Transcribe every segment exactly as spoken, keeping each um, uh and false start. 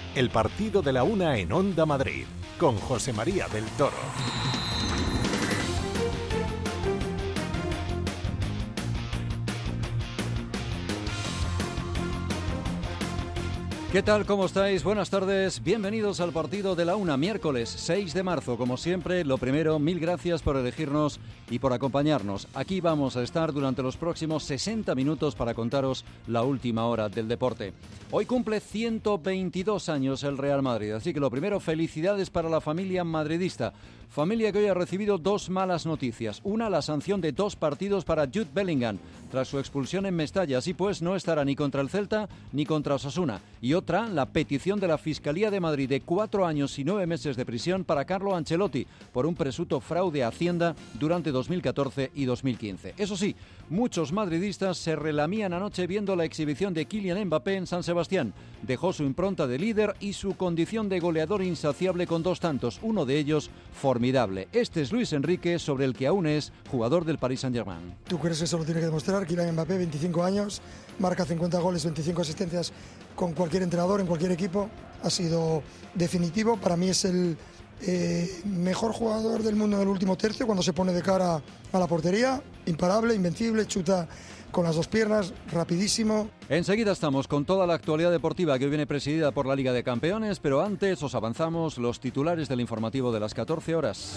El partido de la una en Onda Madrid, con José María del Toro. ¿Qué tal? ¿Cómo estáis? Buenas tardes. Bienvenidos al partido de la una, miércoles seis de marzo. Como siempre, lo primero, mil gracias por elegirnos y por acompañarnos. Aquí vamos a estar durante los próximos sesenta minutos para contaros la última hora del deporte. Hoy cumple ciento veintidós años el Real Madrid, así que lo primero, felicidades para la familia madridista. Familia que hoy ha recibido dos malas noticias. Una, la sanción de dos partidos para Jude Bellingham tras su expulsión en Mestalla. Así pues, no estará ni contra el Celta ni contra Osasuna. Y otra, la petición de la Fiscalía de Madrid de cuatro años y nueve meses de prisión para Carlo Ancelotti por un presunto fraude a Hacienda durante dos mil catorce y dos mil quince. Eso sí, muchos madridistas se relamían anoche viendo la exhibición de Kylian Mbappé en San Sebastián. Dejó su impronta de líder y su condición de goleador insaciable con dos tantos, uno de ellos formidable. Este es Luis Enrique, sobre el que aún es jugador del Paris Saint-Germain. ¿Tú crees que eso lo tiene que demostrar? Kylian Mbappé, veinticinco años, marca cincuenta goles, veinticinco asistencias con cualquier entrenador, en cualquier equipo. Ha sido definitivo. Para mí es el eh, mejor jugador del mundo en el último tercio cuando se pone de cara a la portería. Imparable, invencible, chuta con las dos piernas, rapidísimo. Enseguida estamos con toda la actualidad deportiva que hoy viene presidida por la Liga de Campeones, pero antes os avanzamos los titulares del informativo de las catorce horas.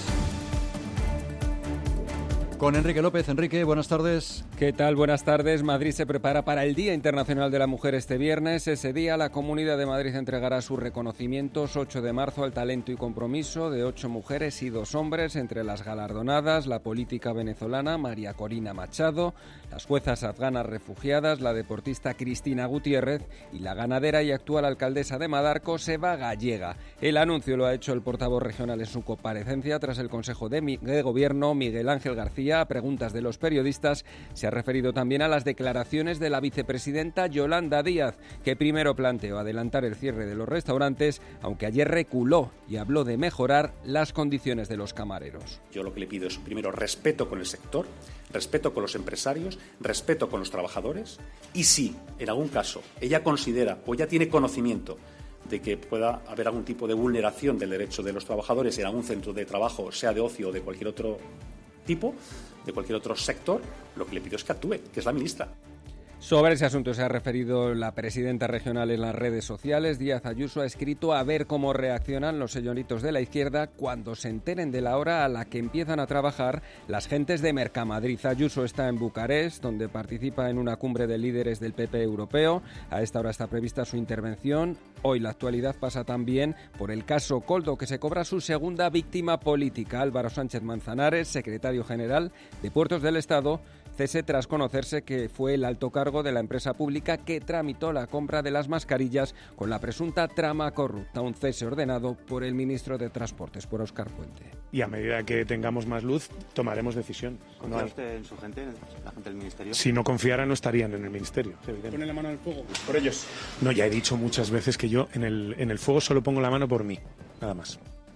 Con Enrique López. Enrique, buenas tardes. ¿Qué tal? Buenas tardes. Madrid se prepara para el Día Internacional de la Mujer este viernes. Ese día la Comunidad de Madrid entregará sus reconocimientos ocho de marzo al talento y compromiso de ocho mujeres y dos hombres, entre las galardonadas, la política venezolana María Corina Machado, las juezas afganas refugiadas, la deportista Cristina Gutiérrez y la ganadera y actual alcaldesa de Madarcos, Eva Gallega. El anuncio lo ha hecho el portavoz regional en su comparecencia tras el Consejo de, Mi- de Gobierno, Miguel Ángel García. A preguntas de los periodistas, se ha referido también a las declaraciones de la vicepresidenta Yolanda Díaz, que primero planteó adelantar el cierre de los restaurantes, aunque ayer reculó y habló de mejorar las condiciones de los camareros. Yo lo que le pido es, primero, respeto con el sector, respeto con los empresarios, respeto con los trabajadores, y si en algún caso ella considera o ya tiene conocimiento de que pueda haber algún tipo de vulneración del derecho de los trabajadores en algún centro de trabajo, sea de ocio o de cualquier otro tipo, de cualquier otro sector, lo que le pido es que actúe, que es la ministra. Sobre ese asunto se ha referido la presidenta regional en las redes sociales. Díaz Ayuso ha escrito: a ver cómo reaccionan los señoritos de la izquierda cuando se enteren de la hora a la que empiezan a trabajar las gentes de Mercamadrid. Ayuso está en Bucarest, donde participa en una cumbre de líderes del P P europeo. A esta hora está prevista su intervención. Hoy la actualidad pasa también por el caso Koldo, que se cobra su segunda víctima política. Álvaro Sánchez Manzanares, secretario general de Puertos del Estado, cese tras conocerse que fue el alto cargo de la empresa pública que tramitó la compra de las mascarillas con la presunta trama corrupta. Un cese ordenado por el ministro de Transportes, por Óscar Puente. Y a medida que tengamos más luz, tomaremos decisión. ¿Confía usted en su gente, en la gente del ministerio? Si no confiara, no estarían en el ministerio. ¿Pone la mano en el fuego por ellos? No, ya he dicho muchas veces que yo en el, en el fuego solo pongo la mano por mí, nada más.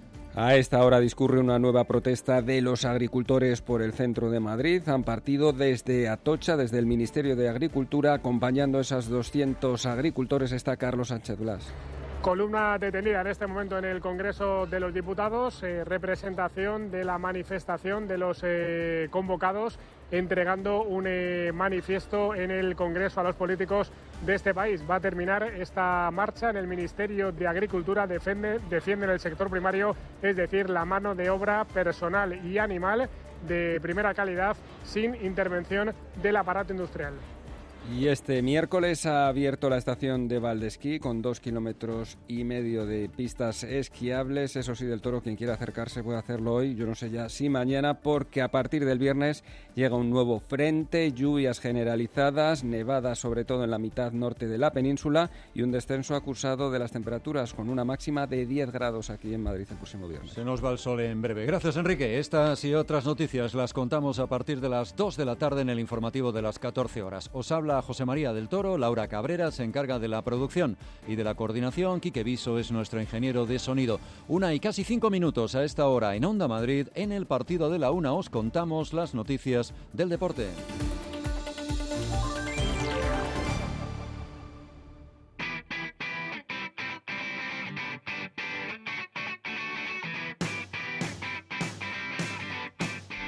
A esta hora discurre una nueva protesta de los agricultores por el centro de Madrid. Han partido desde Atocha, desde el Ministerio de Agricultura. Acompañando a esos doscientos agricultores está Carlos Sánchez Blas. Columna detenida en este momento en el Congreso de los Diputados, eh, representación de la manifestación de los eh, convocados, entregando un eh, manifiesto en el Congreso a los políticos de este país. Va a terminar esta marcha en el Ministerio de Agricultura. Defiende, defienden el sector primario, es decir, la mano de obra personal y animal de primera calidad, sin intervención del aparato industrial. Y este miércoles ha abierto la estación de Valdesquí con dos kilómetros y medio de pistas esquiables. Eso sí, del Toro, quien quiera acercarse puede hacerlo hoy, yo no sé ya si mañana, porque a partir del viernes llega un nuevo frente, lluvias generalizadas, nevadas sobre todo en la mitad norte de la península y un descenso acusado de las temperaturas con una máxima de diez grados aquí en Madrid el próximo viernes. Se nos va el sol en breve. Gracias, Enrique. Estas y otras noticias las contamos a partir de las dos de la tarde en el informativo de las catorce horas. Os habla José María del Toro, Laura Cabrera se encarga de la producción y de la coordinación, Quique Viso es nuestro ingeniero de sonido. Una y casi cinco minutos a esta hora en Onda Madrid, en el partido de la una os contamos las noticias del deporte.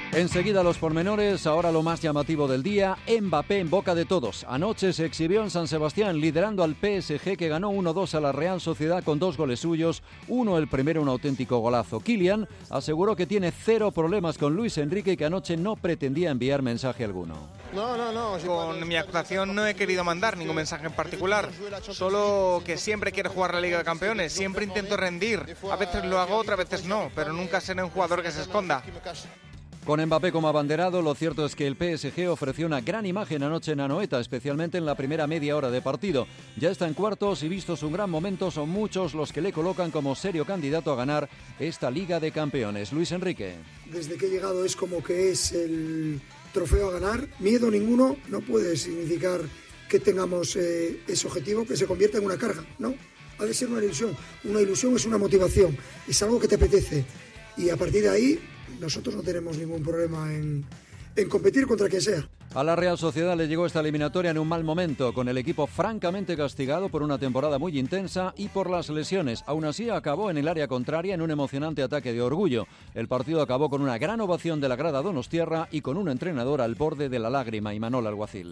Enseguida los pormenores, ahora lo más llamativo del día, Mbappé en boca de todos. Anoche se exhibió en San Sebastián liderando al P S G que ganó uno dos a la Real Sociedad con dos goles suyos, uno el primero un auténtico golazo. Kylian aseguró que tiene cero problemas con Luis Enrique y que anoche no pretendía enviar mensaje alguno. No, no, no. Con mi actuación no he querido mandar ningún mensaje en particular, solo que siempre quiero jugar la Liga de Campeones, siempre intento rendir, a veces lo hago, otras veces no, pero nunca seré un jugador que se esconda. Con Mbappé como abanderado, lo cierto es que el P S G ofreció una gran imagen anoche en Anoeta, especialmente en la primera media hora de partido. Ya está en cuartos y vistos un gran momento, son muchos los que le colocan como serio candidato a ganar esta Liga de Campeones. Luis Enrique. Desde que he llegado es como que es el trofeo a ganar. Miedo ninguno no puede significar que tengamos eh, ese objetivo, que se convierta en una carga, ¿no? Ha de ser una ilusión. Una ilusión es una motivación, es algo que te apetece. Y a partir de ahí, nosotros no tenemos ningún problema en, en competir contra quien sea. A la Real Sociedad le llegó esta eliminatoria en un mal momento, con el equipo francamente castigado por una temporada muy intensa y por las lesiones. Aún así, acabó en el área contraria en un emocionante ataque de orgullo. El partido acabó con una gran ovación de la grada donostiarra y con un entrenador al borde de la lágrima, Imanol Alguacil.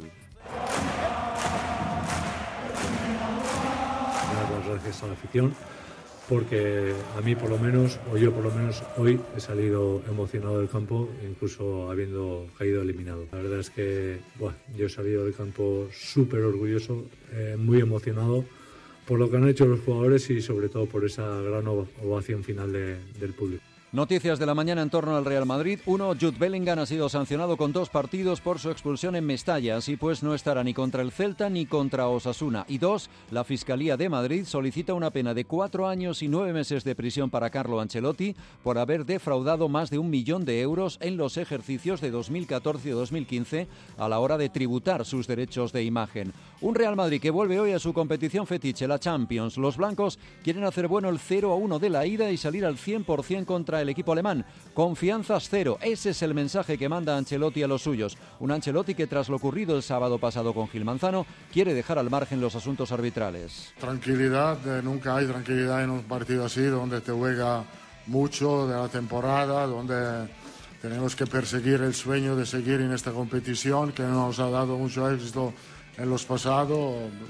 Dar las gracias a la afición, porque a mí por lo menos, o yo por lo menos hoy he salido emocionado del campo, incluso habiendo caído eliminado. La verdad es que bueno, yo he salido del campo súper orgulloso, eh, muy emocionado por lo que han hecho los jugadores y sobre todo por esa gran ovación final de, del público. Noticias de la mañana en torno al Real Madrid. Uno, Jude Bellingham ha sido sancionado con dos partidos por su expulsión en Mestalla. Así pues, no estará ni contra el Celta ni contra Osasuna. Y dos, la Fiscalía de Madrid solicita una pena de cuatro años y nueve meses de prisión para Carlo Ancelotti por haber defraudado más de un millón de euros en los ejercicios de dos mil catorce y dos mil quince a la hora de tributar sus derechos de imagen. Un Real Madrid que vuelve hoy a su competición fetiche, la Champions. Los blancos quieren hacer bueno el cero a uno de la ida y salir al cien por ciento contra el equipo alemán. Confianzas cero, ese es el mensaje que manda Ancelotti a los suyos. Un Ancelotti que tras lo ocurrido el sábado pasado con Gil Manzano quiere dejar al margen los asuntos arbitrales. Tranquilidad, eh, nunca hay tranquilidad en un partido así donde te juega mucho de la temporada, donde tenemos que perseguir el sueño de seguir en esta competición que nos ha dado mucho éxito en los pasados.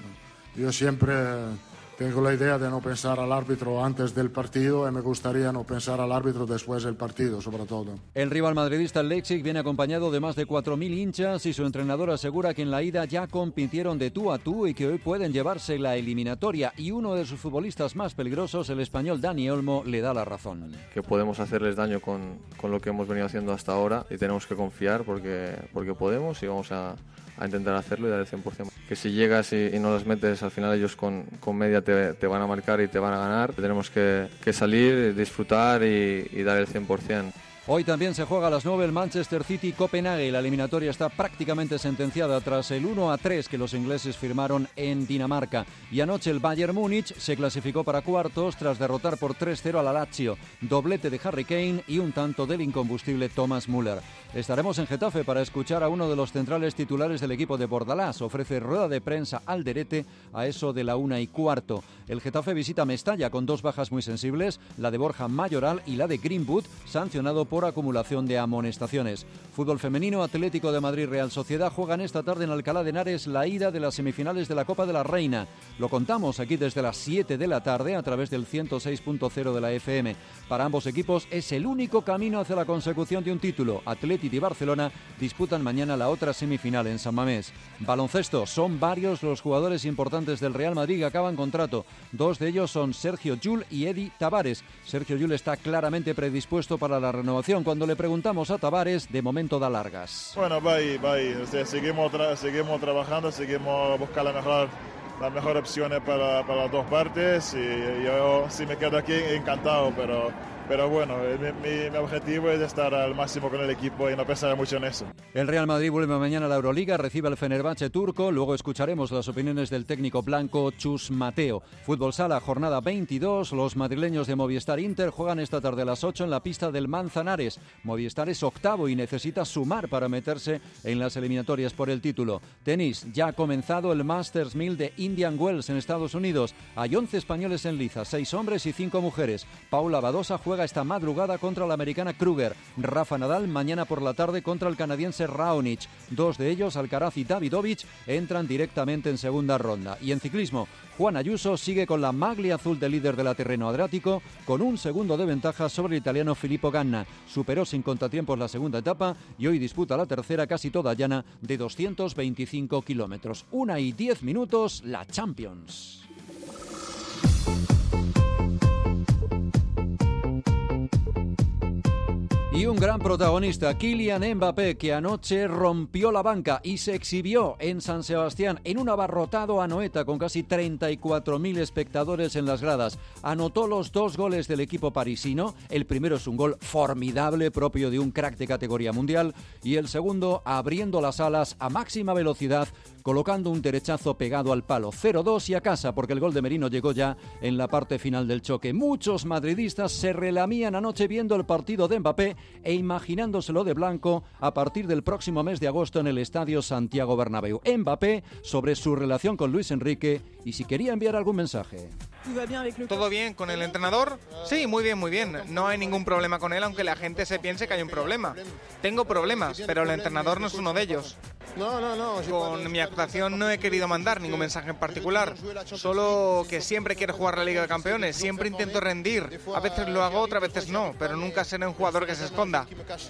Yo siempre tengo la idea de no pensar al árbitro antes del partido y me gustaría no pensar al árbitro después del partido, sobre todo. El rival madridista, el Leipzig, viene acompañado de más de cuatro mil hinchas y su entrenador asegura que en la ida ya compitieron de tú a tú y que hoy pueden llevarse la eliminatoria. Y uno de sus futbolistas más peligrosos, el español Dani Olmo, le da la razón. Que podemos hacerles daño con, con lo que hemos venido haciendo hasta ahora y tenemos que confiar porque, porque podemos y vamos a... a intentar hacerlo y dar el cien por ciento. Que si llegas y, y no las metes, al final ellos con, con media te, te van a marcar y te van a ganar. Tenemos que, que salir, disfrutar y, y dar el cien por ciento. Hoy también se juega a las nueve el Manchester City-Copenhague. La eliminatoria está prácticamente sentenciada tras el uno a tres que los ingleses firmaron en Dinamarca. Y anoche el Bayern Múnich se clasificó para cuartos tras derrotar por tres cero a la Lazio. Doblete de Harry Kane y un tanto del incombustible Thomas Müller. Estaremos en Getafe para escuchar a uno de los centrales titulares del equipo de Bordalás. Ofrece rueda de prensa Alderete a eso de la una y cuarto. El Getafe visita Mestalla con dos bajas muy sensibles, la de Borja Mayoral y la de Greenwood, sancionado por por acumulación de amonestaciones. Fútbol femenino, Atlético de Madrid Real Sociedad juegan esta tarde en Alcalá de Henares la ida de las semifinales de la Copa de la Reina. Lo contamos aquí desde las siete de la tarde a través del ciento seis punto cero de la F M. Para ambos equipos es el único camino hacia la consecución de un título. Atlético y Barcelona disputan mañana la otra semifinal en San Mamés. Baloncesto, son varios los jugadores importantes del Real Madrid que acaban contrato. Dos de ellos son Sergio Llull y Edi Tavares. Sergio Llull está claramente predispuesto para la renovación. Cuando le preguntamos a Tavares, de momento da largas. Bueno, va ahí, va ahí. O sea, seguimos, tra- seguimos trabajando, seguimos buscando la mejor, las mejores opciones para, para las dos partes y yo si me quedo aquí encantado, pero, pero bueno, mi, mi, mi objetivo es estar al máximo con el equipo y no pensar mucho en eso. El Real Madrid vuelve mañana a la Euroliga, recibe al Fenerbahce turco, luego escucharemos las opiniones del técnico blanco Chus Mateo. Fútbol Sala, jornada veintidós, los madrileños de Movistar Inter juegan esta tarde a las ocho en la pista del Manzanares. Movistar es octavo y necesita sumar para meterse en las eliminatorias por el título. Tenis, ya ha comenzado el Masters mil de Indian Wells en Estados Unidos. Hay once españoles en liza, seis hombres y cinco mujeres. Paula Badosa juega juega esta madrugada contra la americana Kruger. Rafa Nadal mañana por la tarde contra el canadiense Raonic. Dos de ellos, Alcaraz y Davidovich, entran directamente en segunda ronda. Y en ciclismo, Juan Ayuso sigue con la maglia azul de líder de la Tirreno Adriático, con un segundo de ventaja sobre el italiano Filippo Ganna. Superó sin contratiempos la segunda etapa y hoy disputa la tercera, casi toda llana, de doscientos veinticinco kilómetros. Una y diez minutos, la Champions. Y un gran protagonista, Kylian Mbappé, que anoche rompió la banca y se exhibió en San Sebastián en un abarrotado Anoeta con casi treinta y cuatro mil espectadores en las gradas. Anotó los dos goles del equipo parisino. El primero es un gol formidable, propio de un crack de categoría mundial, y el segundo abriendo las alas a máxima velocidad, colocando un derechazo pegado al palo. cero dos y a casa, porque el gol de Merino llegó ya en la parte final del choque. Muchos madridistas se relamían anoche viendo el partido de Mbappé e imaginándoselo de blanco a partir del próximo mes de agosto en el Estadio Santiago Bernabéu. Mbappé sobre su relación con Luis Enrique y si quería enviar algún mensaje. ¿Todo bien con el entrenador? Sí, muy bien, muy bien. No hay ningún problema con él, aunque la gente se piense que hay un problema. Tengo problemas, pero el entrenador no es uno de ellos. No, no, no. Con mi actuación no he querido mandar ningún mensaje en particular. Solo que siempre quiero jugar la Liga de Campeones. Siempre intento rendir. A veces lo hago, otras veces no. Pero nunca seré un jugador que se esconda.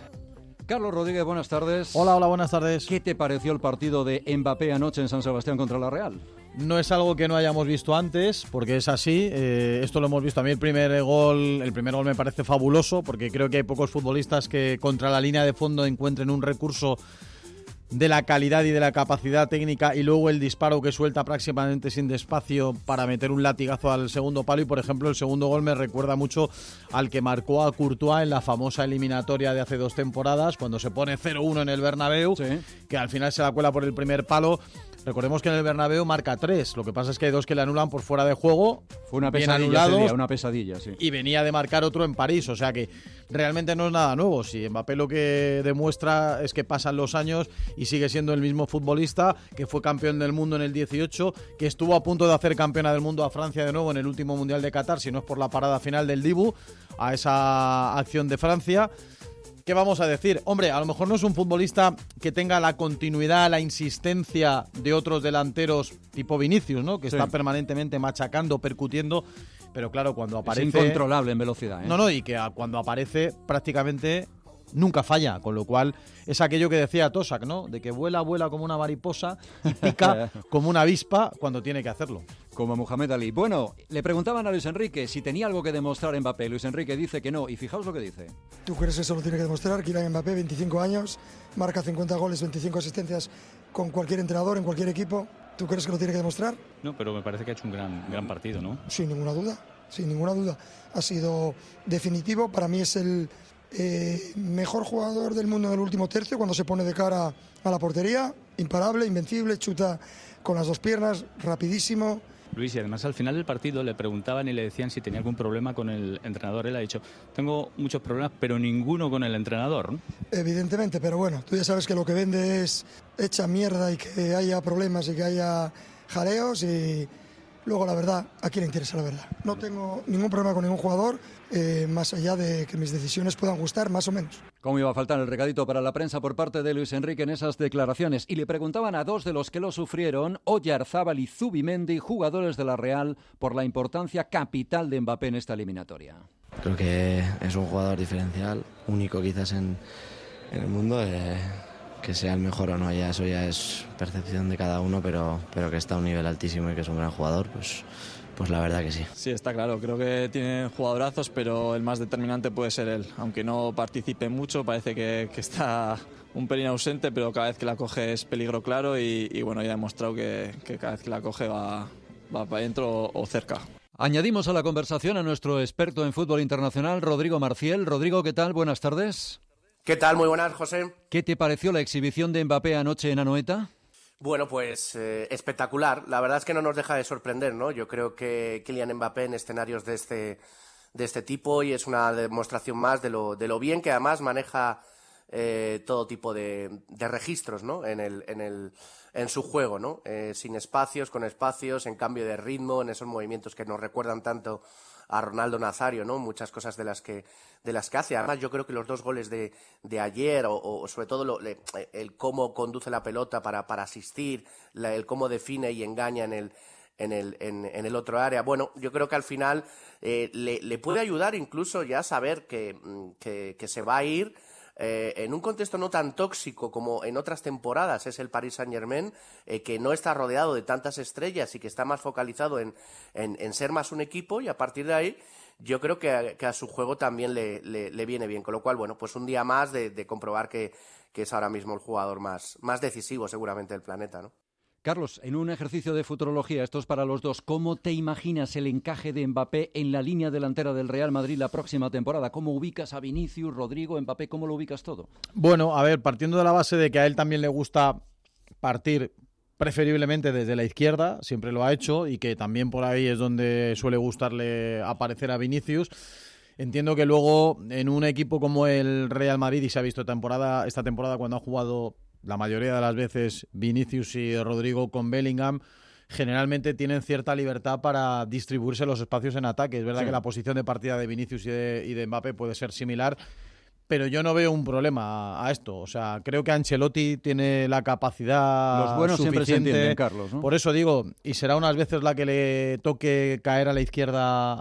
Carlos Rodríguez, buenas tardes. Hola, hola, buenas tardes. ¿Qué te pareció el partido de Mbappé anoche en San Sebastián contra la Real? No es algo que no hayamos visto antes, porque es así. Eh, esto lo hemos visto. A mí el primer gol, el primer gol me parece fabuloso, porque creo que hay pocos futbolistas que contra la línea de fondo encuentren un recurso de la calidad y de la capacidad técnica, y luego el disparo que suelta prácticamente sin despacio para meter un latigazo al segundo palo. Y por ejemplo el segundo gol me recuerda mucho al que marcó a Courtois en la famosa eliminatoria de hace dos temporadas, cuando se pone cero uno en el Bernabéu, sí, que al final se la cuela por el primer palo. Recordemos que en el Bernabéu marca tres, lo que pasa es que hay dos que le anulan por fuera de juego. Fue una pesadilla ese día, una pesadilla, sí. Y venía de marcar otro en París, o sea que realmente no es nada nuevo. Si Mbappé lo que demuestra es que pasan los años y sigue siendo el mismo futbolista, que fue campeón del mundo en el dieciocho, que estuvo a punto de hacer campeona del mundo a Francia de nuevo en el último Mundial de Qatar, si no es por la parada final del Dibu a esa acción de Francia. ¿Qué vamos a decir? Hombre, a lo mejor no es un futbolista que tenga la continuidad, la insistencia de otros delanteros tipo Vinicius, ¿no? Que sí, está permanentemente machacando, percutiendo, pero claro, cuando aparece... Es incontrolable en velocidad, ¿eh? No, no, y que cuando aparece prácticamente nunca falla, con lo cual es aquello que decía Tosak, ¿no? De que vuela, vuela como una mariposa y pica como una avispa cuando tiene que hacerlo. Como Mohamed Ali. Bueno, le preguntaban a Luis Enrique si tenía algo que demostrar Mbappé. Luis Enrique dice que no, y fijaos lo que dice. ¿Tú crees que eso lo tiene que demostrar? Kylian Mbappé, veinticinco años, marca cincuenta goles, veinticinco asistencias con cualquier entrenador, en cualquier equipo. ¿Tú crees que lo tiene que demostrar? No, pero me parece que ha hecho un gran, gran partido, ¿no? Sin ninguna duda, sin ninguna duda. Ha sido definitivo. Para mí es el eh, mejor jugador del mundo en el último tercio, cuando se pone de cara a la portería. Imparable, invencible, chuta con las dos piernas, rapidísimo. Luis, y además al final del partido le preguntaban y le decían si tenía algún problema con el entrenador. Él ha dicho, tengo muchos problemas, pero ninguno con el entrenador, ¿no? Evidentemente, pero bueno, tú ya sabes que lo que vende es hecha mierda y que haya problemas y que haya jaleos, y luego la verdad, ¿a quién le interesa la verdad? No tengo ningún problema con ningún jugador, eh, más allá de que mis decisiones puedan gustar más o menos. ¿Cómo iba a faltar el recadito para la prensa por parte de Luis Enrique en esas declaraciones? Y le preguntaban a dos de los que lo sufrieron, Oyarzábal y Zubimendi, jugadores de la Real, por la importancia capital de Mbappé en esta eliminatoria. Creo que es un jugador diferencial, único quizás en, en el mundo. Eh, que sea el mejor o no, ya eso ya es percepción de cada uno, pero, pero que está a un nivel altísimo y que es un gran jugador, pues... Pues la verdad que sí. Sí, está claro. Creo que tiene jugadorazos, pero el más determinante puede ser él. Aunque no participe mucho, parece que, que está un pelín ausente, pero cada vez que la coge es peligro claro y, y bueno, ya ha demostrado que, que cada vez que la coge va, va para adentro o cerca. Añadimos a la conversación a nuestro experto en fútbol internacional, Rodrigo Marciel. Rodrigo, ¿qué tal? Buenas tardes. ¿Qué tal? Muy buenas, José. ¿Qué te pareció la exhibición de Mbappé anoche en Anoeta? Bueno, pues eh, espectacular. La verdad es que no nos deja de sorprender, ¿no? Yo creo que Kylian Mbappé en escenarios de este, de este tipo, y es una demostración más de lo, de lo bien que además maneja eh, todo tipo de, de registros, ¿no? En, el, en, el, en su juego, ¿no? Eh, sin espacios, con espacios, en cambio de ritmo, en esos movimientos que nos recuerdan tanto a Ronaldo Nazario, ¿no? Muchas cosas de las que de las que hace. Además, yo creo que los dos goles de, de ayer, o, o sobre todo lo, le, el cómo conduce la pelota para, para asistir, la, el cómo define y engaña en el en el, en, en el otro área. Bueno, yo creo que al final eh, le, le puede ayudar incluso ya saber que, que, que se va a ir eh, en un contexto no tan tóxico como en otras temporadas es el Paris Saint-Germain, eh, que no está rodeado de tantas estrellas y que está más focalizado en, en, en ser más un equipo, y a partir de ahí yo creo que a, que a su juego también le, le, le viene bien. Con lo cual, bueno, pues un día más de, de comprobar que, que es ahora mismo el jugador más, más decisivo seguramente del planeta, ¿no? Carlos, en un ejercicio de futurología, esto es para los dos, ¿cómo te imaginas el encaje de Mbappé en la línea delantera del Real Madrid la próxima temporada? ¿Cómo ubicas a Vinicius, Rodrigo, Mbappé? ¿Cómo lo ubicas todo? Bueno, a ver, partiendo de la base de que a él también le gusta partir preferiblemente desde la izquierda, siempre lo ha hecho, y que también por ahí es donde suele gustarle aparecer a Vinicius. Entiendo que luego en un equipo como el Real Madrid, y se ha visto temporada, esta temporada cuando ha jugado la mayoría de las veces Vinicius y Rodrigo con Bellingham, generalmente tienen cierta libertad para distribuirse los espacios en ataque. Es verdad sí. que la posición de partida de Vinicius y de, y de Mbappé puede ser similar, pero yo no veo un problema a, a esto. O sea, creo que Ancelotti tiene la capacidad Los buenos suficiente. Siempre se entienden, Carlos, ¿no? Por eso digo, y será unas veces la que le toque caer a la izquierda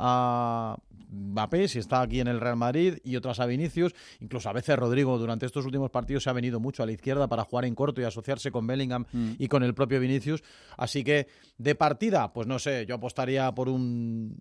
a Mbappé, si está aquí en el Real Madrid, y otras a Vinicius. Incluso a veces Rodrigo durante estos últimos partidos se ha venido mucho a la izquierda para jugar en corto y asociarse con Bellingham mm. y con el propio Vinicius. Así que de partida, pues no sé, yo apostaría por un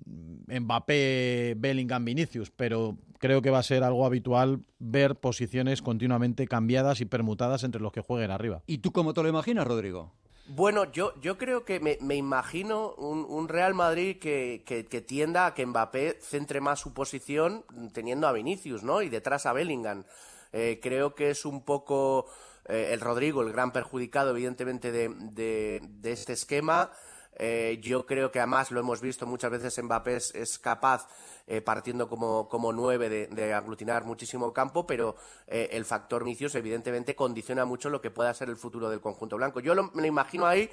Mbappé, Bellingham, Vinicius, pero creo que va a ser algo habitual ver posiciones continuamente cambiadas y permutadas entre los que jueguen arriba. ¿Y tú cómo te lo imaginas, Rodrigo? Bueno, yo, yo creo que me, me imagino un, un Real Madrid que, que, que tienda a que Mbappé centre más su posición teniendo a Vinicius, ¿no? Y detrás a Bellingham. Eh, creo que es un poco eh, el Rodrigo el gran perjudicado, evidentemente, de, de, de este esquema. Eh, yo creo que además lo hemos visto muchas veces, Mbappé es, es capaz, eh, partiendo como, como nueve, de, de aglutinar muchísimo campo, pero eh, el factor Vinicius evidentemente condiciona mucho lo que pueda ser el futuro del conjunto blanco. Yo lo, me lo imagino ahí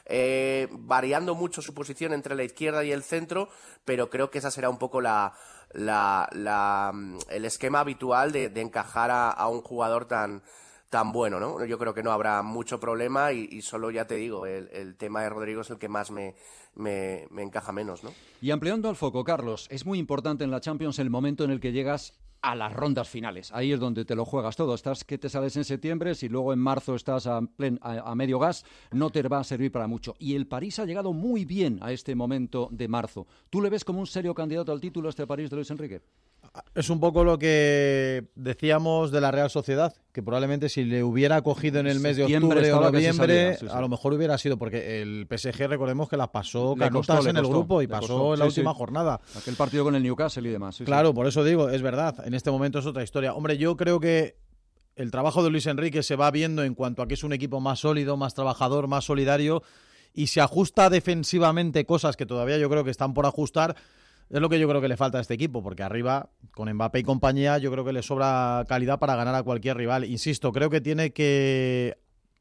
eh, variando mucho su posición entre la izquierda y el centro, pero creo que esa será un poco la, la, la el esquema habitual de, de encajar a, a un jugador tan tan bueno, ¿no? Yo creo que no habrá mucho problema y, y solo, ya te digo, el, el tema de Rodrigo es el que más me, me, me encaja menos, ¿no? Y ampliando el foco, Carlos, es muy importante en la Champions el momento en el que llegas a las rondas finales. Ahí es donde te lo juegas todo. Estás que te sales en septiembre, si luego en marzo estás a, plen, a, a medio gas, no te va a servir para mucho. Y el París ha llegado muy bien a este momento de marzo. ¿Tú le ves como un serio candidato al título a este París de Luis Enrique? Es un poco lo que decíamos de la Real Sociedad, que probablemente si le hubiera cogido en el mes de octubre o noviembre, sí, sí. a lo mejor hubiera sido, porque el P S G, recordemos que la pasó canutas en el grupo y pasó costó, en la sí, última sí. jornada. Aquel partido con el Newcastle y demás. Sí, claro, sí. por eso digo, es verdad, en este momento es otra historia. Hombre, yo creo que el trabajo de Luis Enrique se va viendo en cuanto a que es un equipo más sólido, más trabajador, más solidario, y se ajusta defensivamente cosas que todavía yo creo que están por ajustar. Es lo que yo creo que le falta a este equipo, porque arriba, con Mbappé y compañía, yo creo que le sobra calidad para ganar a cualquier rival. Insisto, creo que tiene que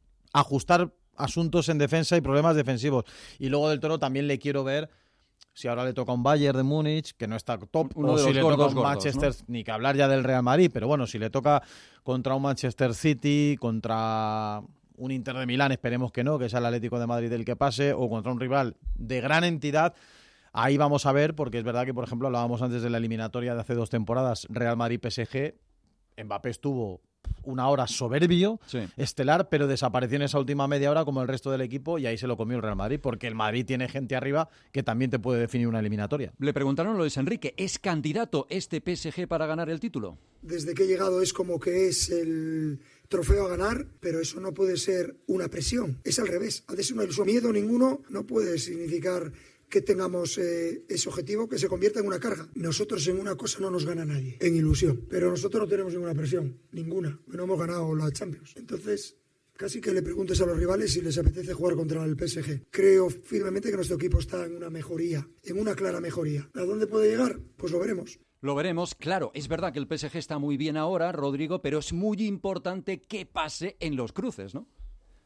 ajustar asuntos en defensa y problemas defensivos. Y luego del Toro también le quiero ver, si ahora le toca un Bayern de Múnich, que no está top, Uno o si le toca un Manchester, gordos, ¿no? Ni que hablar ya del Real Madrid, pero bueno, si le toca contra un Manchester City, contra un Inter de Milán, esperemos que no, que sea el Atlético de Madrid el que pase, o contra un rival de gran entidad. Ahí vamos a ver, porque es verdad que, por ejemplo, hablábamos antes de la eliminatoria de hace dos temporadas, Real Madrid-P S G, Mbappé estuvo una hora soberbio, sí. estelar, pero desapareció en esa última media hora como el resto del equipo y ahí se lo comió el Real Madrid, porque el Madrid tiene gente arriba que también te puede definir una eliminatoria. Le preguntaron a Luis Enrique, ¿es candidato este P S G para ganar el título? Desde que he llegado es como que es el trofeo a ganar, pero eso no puede ser una presión, es al revés, ha de ser una ilusión. Miedo ninguno no puede significar que tengamos eh, ese objetivo que se convierta en una carga. Nosotros en una cosa no nos gana nadie, en ilusión, pero nosotros no tenemos ninguna presión, ninguna, no hemos ganado la Champions. Entonces, casi que le preguntes a los rivales si les apetece jugar contra el P S G. Creo firmemente que nuestro equipo está en una mejoría, en una clara mejoría. ¿A dónde puede llegar? Pues lo veremos. Lo veremos, claro, es verdad que el P S G está muy bien ahora, Rodrigo, pero es muy importante que pase en los cruces, ¿no?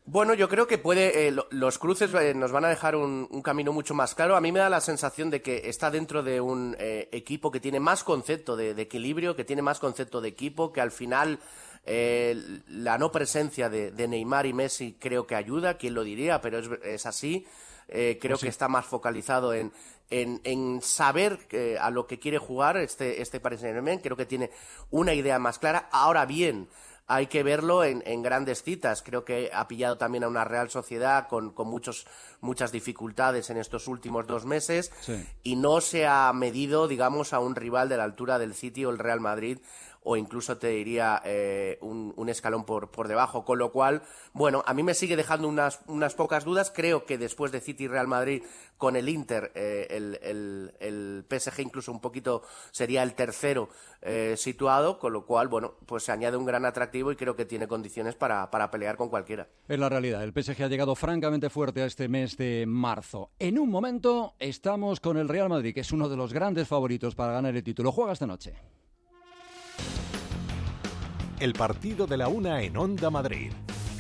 Bueno, yo creo que puede, eh, lo, los cruces eh, nos van a dejar un, un camino mucho más claro. A mí me da la sensación de que está dentro de un eh, equipo que tiene más concepto de, de equilibrio, que tiene más concepto de equipo, que al final eh, la no presencia de, de Neymar y Messi creo que ayuda, quién lo diría, pero es, es así. Eh, creo pues sí. que está más focalizado en, en, en saber eh, a lo que quiere jugar este, este Paris Saint-Germain. Creo que tiene una idea más clara. Ahora bien, hay que verlo en, en grandes citas. Creo que ha pillado también a una Real Sociedad con, con muchos, muchas dificultades en estos últimos dos meses sí. y no se ha medido, digamos, a un rival de la altura del City o el Real Madrid, o incluso te diría eh, un, un escalón por, por debajo, con lo cual, bueno, a mí me sigue dejando unas, unas pocas dudas. Creo que después de City y Real Madrid, con el Inter, eh, el, el, el P S G incluso un poquito sería el tercero eh, situado, con lo cual, bueno, pues se añade un gran atractivo y creo que tiene condiciones para, para pelear con cualquiera. Es la realidad, el P S G ha llegado francamente fuerte a este mes de marzo. En un momento estamos con el Real Madrid, que es uno de los grandes favoritos para ganar el título. Juega esta noche. El partido de la una en Onda Madrid.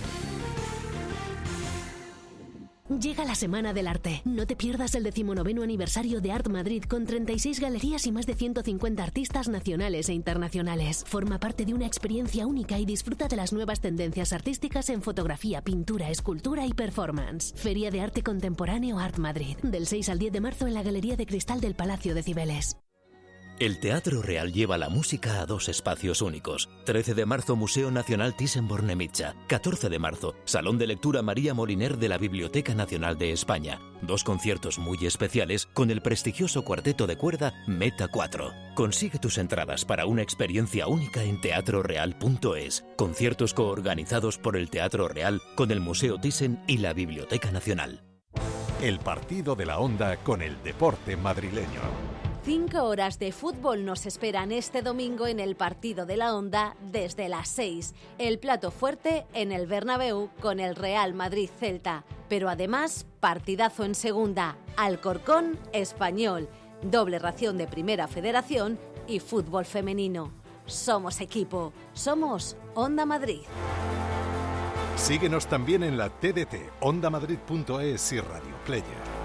Llega la Semana del Arte. No te pierdas el decimonoveno aniversario de Art Madrid con treinta y seis galerías y más de ciento cincuenta artistas nacionales e internacionales. Forma parte de una experiencia única y disfruta de las nuevas tendencias artísticas en fotografía, pintura, escultura y performance. Feria de Arte Contemporáneo Art Madrid. Del seis al diez de marzo en la Galería de Cristal del Palacio de Cibeles. El Teatro Real lleva la música a dos espacios únicos. trece de marzo, Museo Nacional Thyssen-Bornemisza. catorce de marzo, Salón de Lectura María Moliner de la Biblioteca Nacional de España. Dos conciertos muy especiales con el prestigioso cuarteto de cuerda Meta cuatro. Consigue tus entradas para una experiencia única en teatro real punto es. Conciertos coorganizados por el Teatro Real con el Museo Thyssen y la Biblioteca Nacional. El partido de la Onda con el deporte madrileño. Cinco horas de fútbol nos esperan este domingo en el partido de la Onda desde las seis. El plato fuerte en el Bernabéu con el Real Madrid Celta. Pero además, partidazo en segunda, Alcorcón Español, doble ración de Primera Federación y fútbol femenino. Somos equipo, somos Onda Madrid. Síguenos también en la T D T, onda madrid punto es y Radio Player.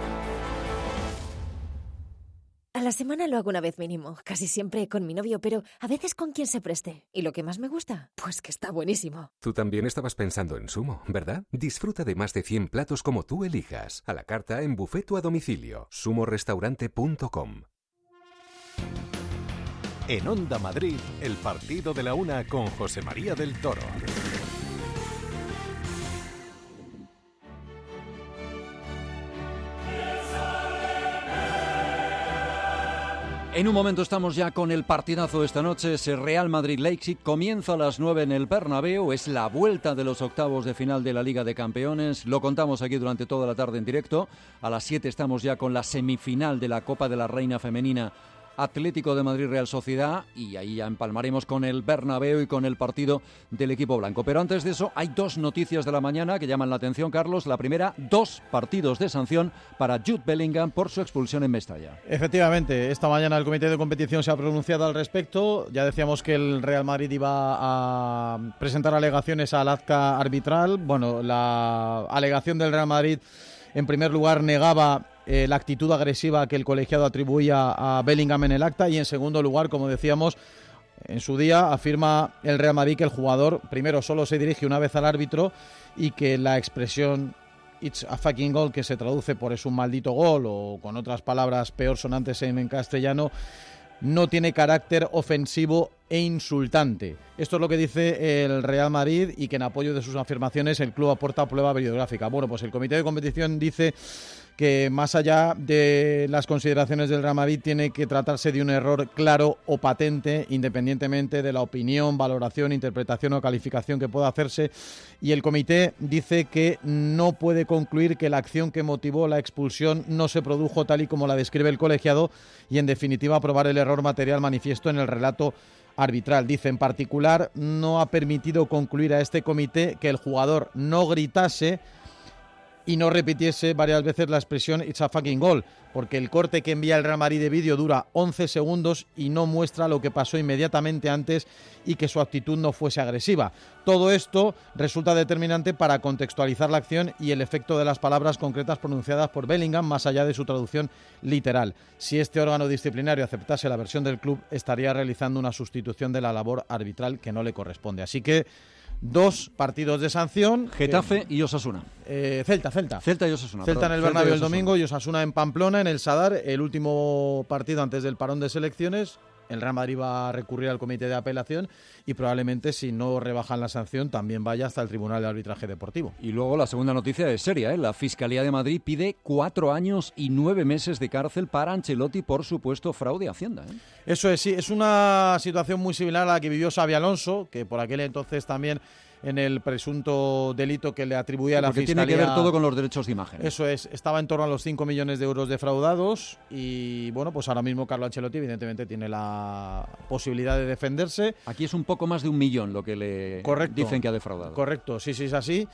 A la semana lo hago una vez mínimo, casi siempre con mi novio, pero a veces con quien se preste. ¿Y lo que más me gusta? Pues que está buenísimo. Tú también estabas pensando en Sumo, ¿verdad? Disfruta de más de cien platos como tú elijas. A la carta en buffet o a domicilio. sumo restaurante punto com. En Onda Madrid, el partido de la una con José María del Toro. En un momento estamos ya con el partidazo de esta noche, ese Real Madrid-Leipzig. Comienza a las nueve en el Bernabéu, es la vuelta de los octavos de final de la Liga de Campeones. Lo contamos aquí durante toda la tarde en directo. A las siete estamos ya con la semifinal de la Copa de la Reina Femenina, Atlético de Madrid Real Sociedad, y ahí ya empalmaremos con el Bernabéu y con el partido del equipo blanco. Pero antes de eso hay dos noticias de la mañana que llaman la atención, Carlos. La primera, dos partidos de sanción para Jude Bellingham por su expulsión en Mestalla. Efectivamente, esta mañana el comité de competición se ha pronunciado al respecto. Ya decíamos que el Real Madrid iba a presentar alegaciones al acta arbitral. Bueno, la alegación del Real Madrid en primer lugar negaba Eh, la actitud agresiva que el colegiado atribuía a Bellingham en el acta, y en segundo lugar, como decíamos, en su día afirma el Real Madrid que el jugador primero solo se dirige una vez al árbitro y que la expresión "it's a fucking goal", que se traduce por "es un maldito gol", o con otras palabras peor sonantes en, en castellano, no tiene carácter ofensivo e insultante. Esto es lo que dice el Real Madrid, y que en apoyo de sus afirmaciones el club aporta prueba videográfica. Bueno, pues el comité de competición dice que más allá de las consideraciones del Real Madrid tiene que tratarse de un error claro o patente, independientemente de la opinión, valoración, interpretación o calificación que pueda hacerse, y el comité dice que no puede concluir que la acción que motivó la expulsión no se produjo tal y como la describe el colegiado, y en definitiva probar el error material manifiesto en el relato arbitral. Dice, en particular, no ha permitido concluir a este comité que el jugador no gritase y no repitiese varias veces la expresión "it's a fucking goal", porque el corte que envía el Real Madrid de vídeo dura once segundos y no muestra lo que pasó inmediatamente antes y que su actitud no fuese agresiva. Todo esto resulta determinante para contextualizar la acción y el efecto de las palabras concretas pronunciadas por Bellingham, más allá de su traducción literal. Si este órgano disciplinario aceptase la versión del club, estaría realizando una sustitución de la labor arbitral que no le corresponde. Así que dos partidos de sanción. Getafe y Osasuna. Eh, Celta, Celta. Celta y Osasuna. Celta perdón. en el Celta Bernabéu y el domingo y Osasuna en Pamplona, en el Sadar, el último partido antes del parón de selecciones. El Real Madrid va a recurrir al comité de apelación y probablemente, si no rebajan la sanción, también vaya hasta el Tribunal de Arbitraje Deportivo. Y luego la segunda noticia es seria, ¿eh? La Fiscalía de Madrid pide cuatro años y nueve meses de cárcel para Ancelotti por supuesto fraude a Hacienda, ¿eh? Eso es, sí, es una situación muy similar a la que vivió Xabi Alonso, que por aquel entonces también en el presunto delito que le atribuía a la Porque Fiscalía. tiene que ver todo con los derechos de imagen. Eso es, estaba en torno a los cinco millones de euros defraudados y bueno, pues ahora mismo Carlo Ancelotti evidentemente tiene la posibilidad de defenderse. Aquí es un poco más de un millón lo que le Correcto. dicen que ha defraudado. Correcto, sí, sí, es así.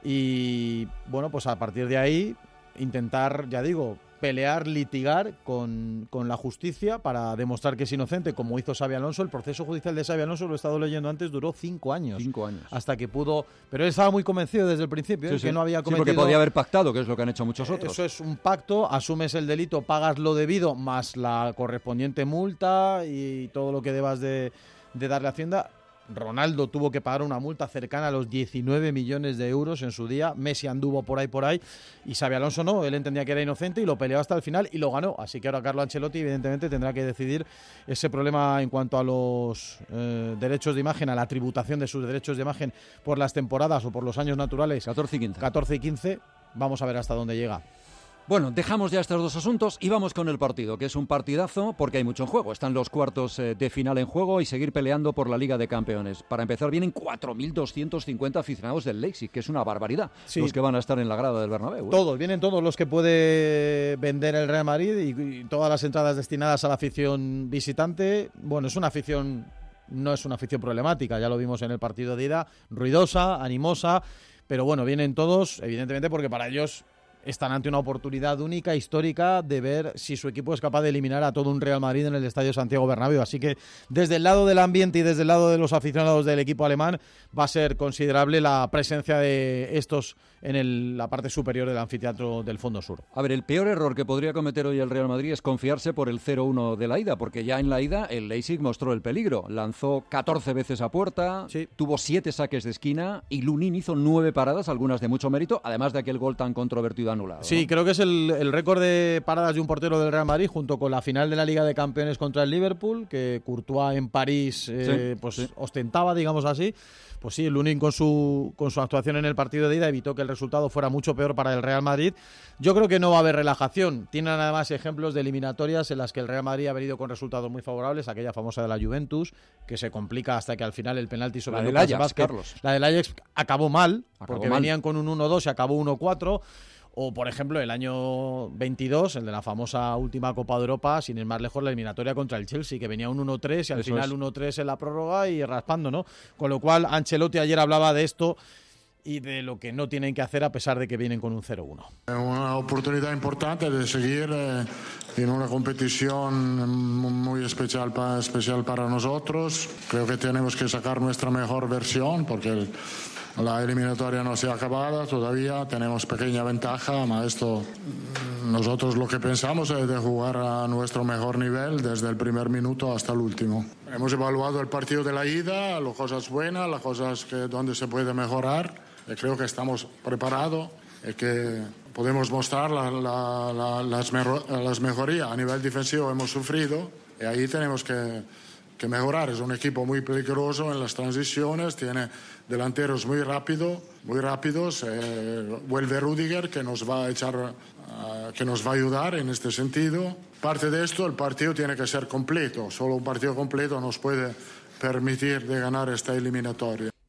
Y bueno, pues a partir de ahí intentar, ya digo, pelear, litigar con, con la justicia para demostrar que es inocente, como hizo Xabi Alonso. El proceso judicial de Xabi Alonso, lo he estado leyendo antes, duró cinco años. Cinco años. Hasta que pudo... Pero él estaba muy convencido desde el principio, Sí, ¿eh? sí. que no había Sí, cometido... porque podía haber pactado, que es lo que han hecho muchos otros. Eso es un pacto, asumes el delito, pagas lo debido, más la correspondiente multa y todo lo que debas de, de darle a Hacienda. Ronaldo tuvo que pagar una multa cercana a los diecinueve millones de euros en su día. Messi anduvo por ahí, por ahí. Y Xabi Alonso no, él entendía que era inocente y lo peleó hasta el final y lo ganó. Así que ahora Carlo Ancelotti evidentemente tendrá que decidir ese problema en cuanto a los eh, derechos de imagen, a la tributación de sus derechos de imagen por las temporadas o por los años naturales. catorce y quince. catorce y quince. Vamos a ver hasta dónde llega. Bueno, dejamos ya estos dos asuntos y vamos con el partido, que es un partidazo porque hay mucho en juego. Están los cuartos eh, de final en juego y seguir peleando por la Liga de Campeones. Para empezar, vienen cuatro mil doscientos cincuenta aficionados del Leipzig, que es una barbaridad, Sí. los que van a estar en la grada del Bernabéu. ¿eh? Todos, vienen todos los que puede vender el Real Madrid y, y todas las entradas destinadas a la afición visitante. Bueno, es una afición, no es una afición problemática, ya lo vimos en el partido de ida, ruidosa, animosa, pero bueno, vienen todos, evidentemente, porque para ellos están ante una oportunidad única, histórica, de ver si su equipo es capaz de eliminar a todo un Real Madrid en el Estadio Santiago Bernabéu. Así que desde el lado del ambiente y desde el lado de los aficionados del equipo alemán va a ser considerable la presencia de estos en el, la parte superior del anfiteatro del Fondo Sur. A ver, el peor error que podría cometer hoy el Real Madrid es confiarse por el cero uno de la ida, porque ya en la ida el Leipzig mostró el peligro. Lanzó catorce veces a puerta, sí. tuvo siete saques de esquina y Lunin hizo nueve paradas, algunas de mucho mérito, además de aquel gol tan controvertido anulado. Sí, ¿no? creo que es el, el récord de paradas de un portero del Real Madrid, junto con la final de la Liga de Campeones contra el Liverpool, que Courtois en París eh, Sí, pues sí. ostentaba, digamos así. Pues sí, el Lunin con su, con su actuación en el partido de ida evitó que el resultado fuera mucho peor para el Real Madrid. Yo creo que no va a haber relajación. Tienen además ejemplos de eliminatorias en las que el Real Madrid ha venido con resultados muy favorables, aquella famosa de la Juventus, que se complica hasta que al final el penalti sobre La del Lucas Ajax, Vázquez, Carlos. la del Ajax acabó mal, Acabó porque mal. venían con un uno dos y acabó uno cuatro. O, por ejemplo, el año veintidós, el de la famosa última Copa de Europa, sin ir más lejos, la eliminatoria contra el Chelsea, que venía un uno tres y al Eso final es. uno tres en la prórroga y raspando, ¿no? Con lo cual, Ancelotti ayer hablaba de esto y de lo que no tienen que hacer a pesar de que vienen con un cero uno. Es una oportunidad importante de seguir eh, en una competición muy especial, pa, especial para nosotros. Creo que tenemos que sacar nuestra mejor versión porque el, la eliminatoria no se ha acabado todavía, tenemos pequeña ventaja, pero esto nosotros lo que pensamos es de jugar a nuestro mejor nivel desde el primer minuto hasta el último. Hemos evaluado el partido de la ida, las cosas buenas, las cosas que, donde se puede mejorar. Y creo que estamos preparados y que podemos mostrar la, la, la, las, mejor, las mejorías. A nivel defensivo hemos sufrido y ahí tenemos que, que mejorar. Es un equipo muy peligroso en las transiciones, tiene delanteros muy rápido, muy rápidos. Eh, vuelve Rüdiger, que nos va a echar, uh, que nos va a ayudar en este sentido. Parte de esto, el partido tiene que ser completo. Solo un partido completo nos puede permitir de ganar esta eliminatoria.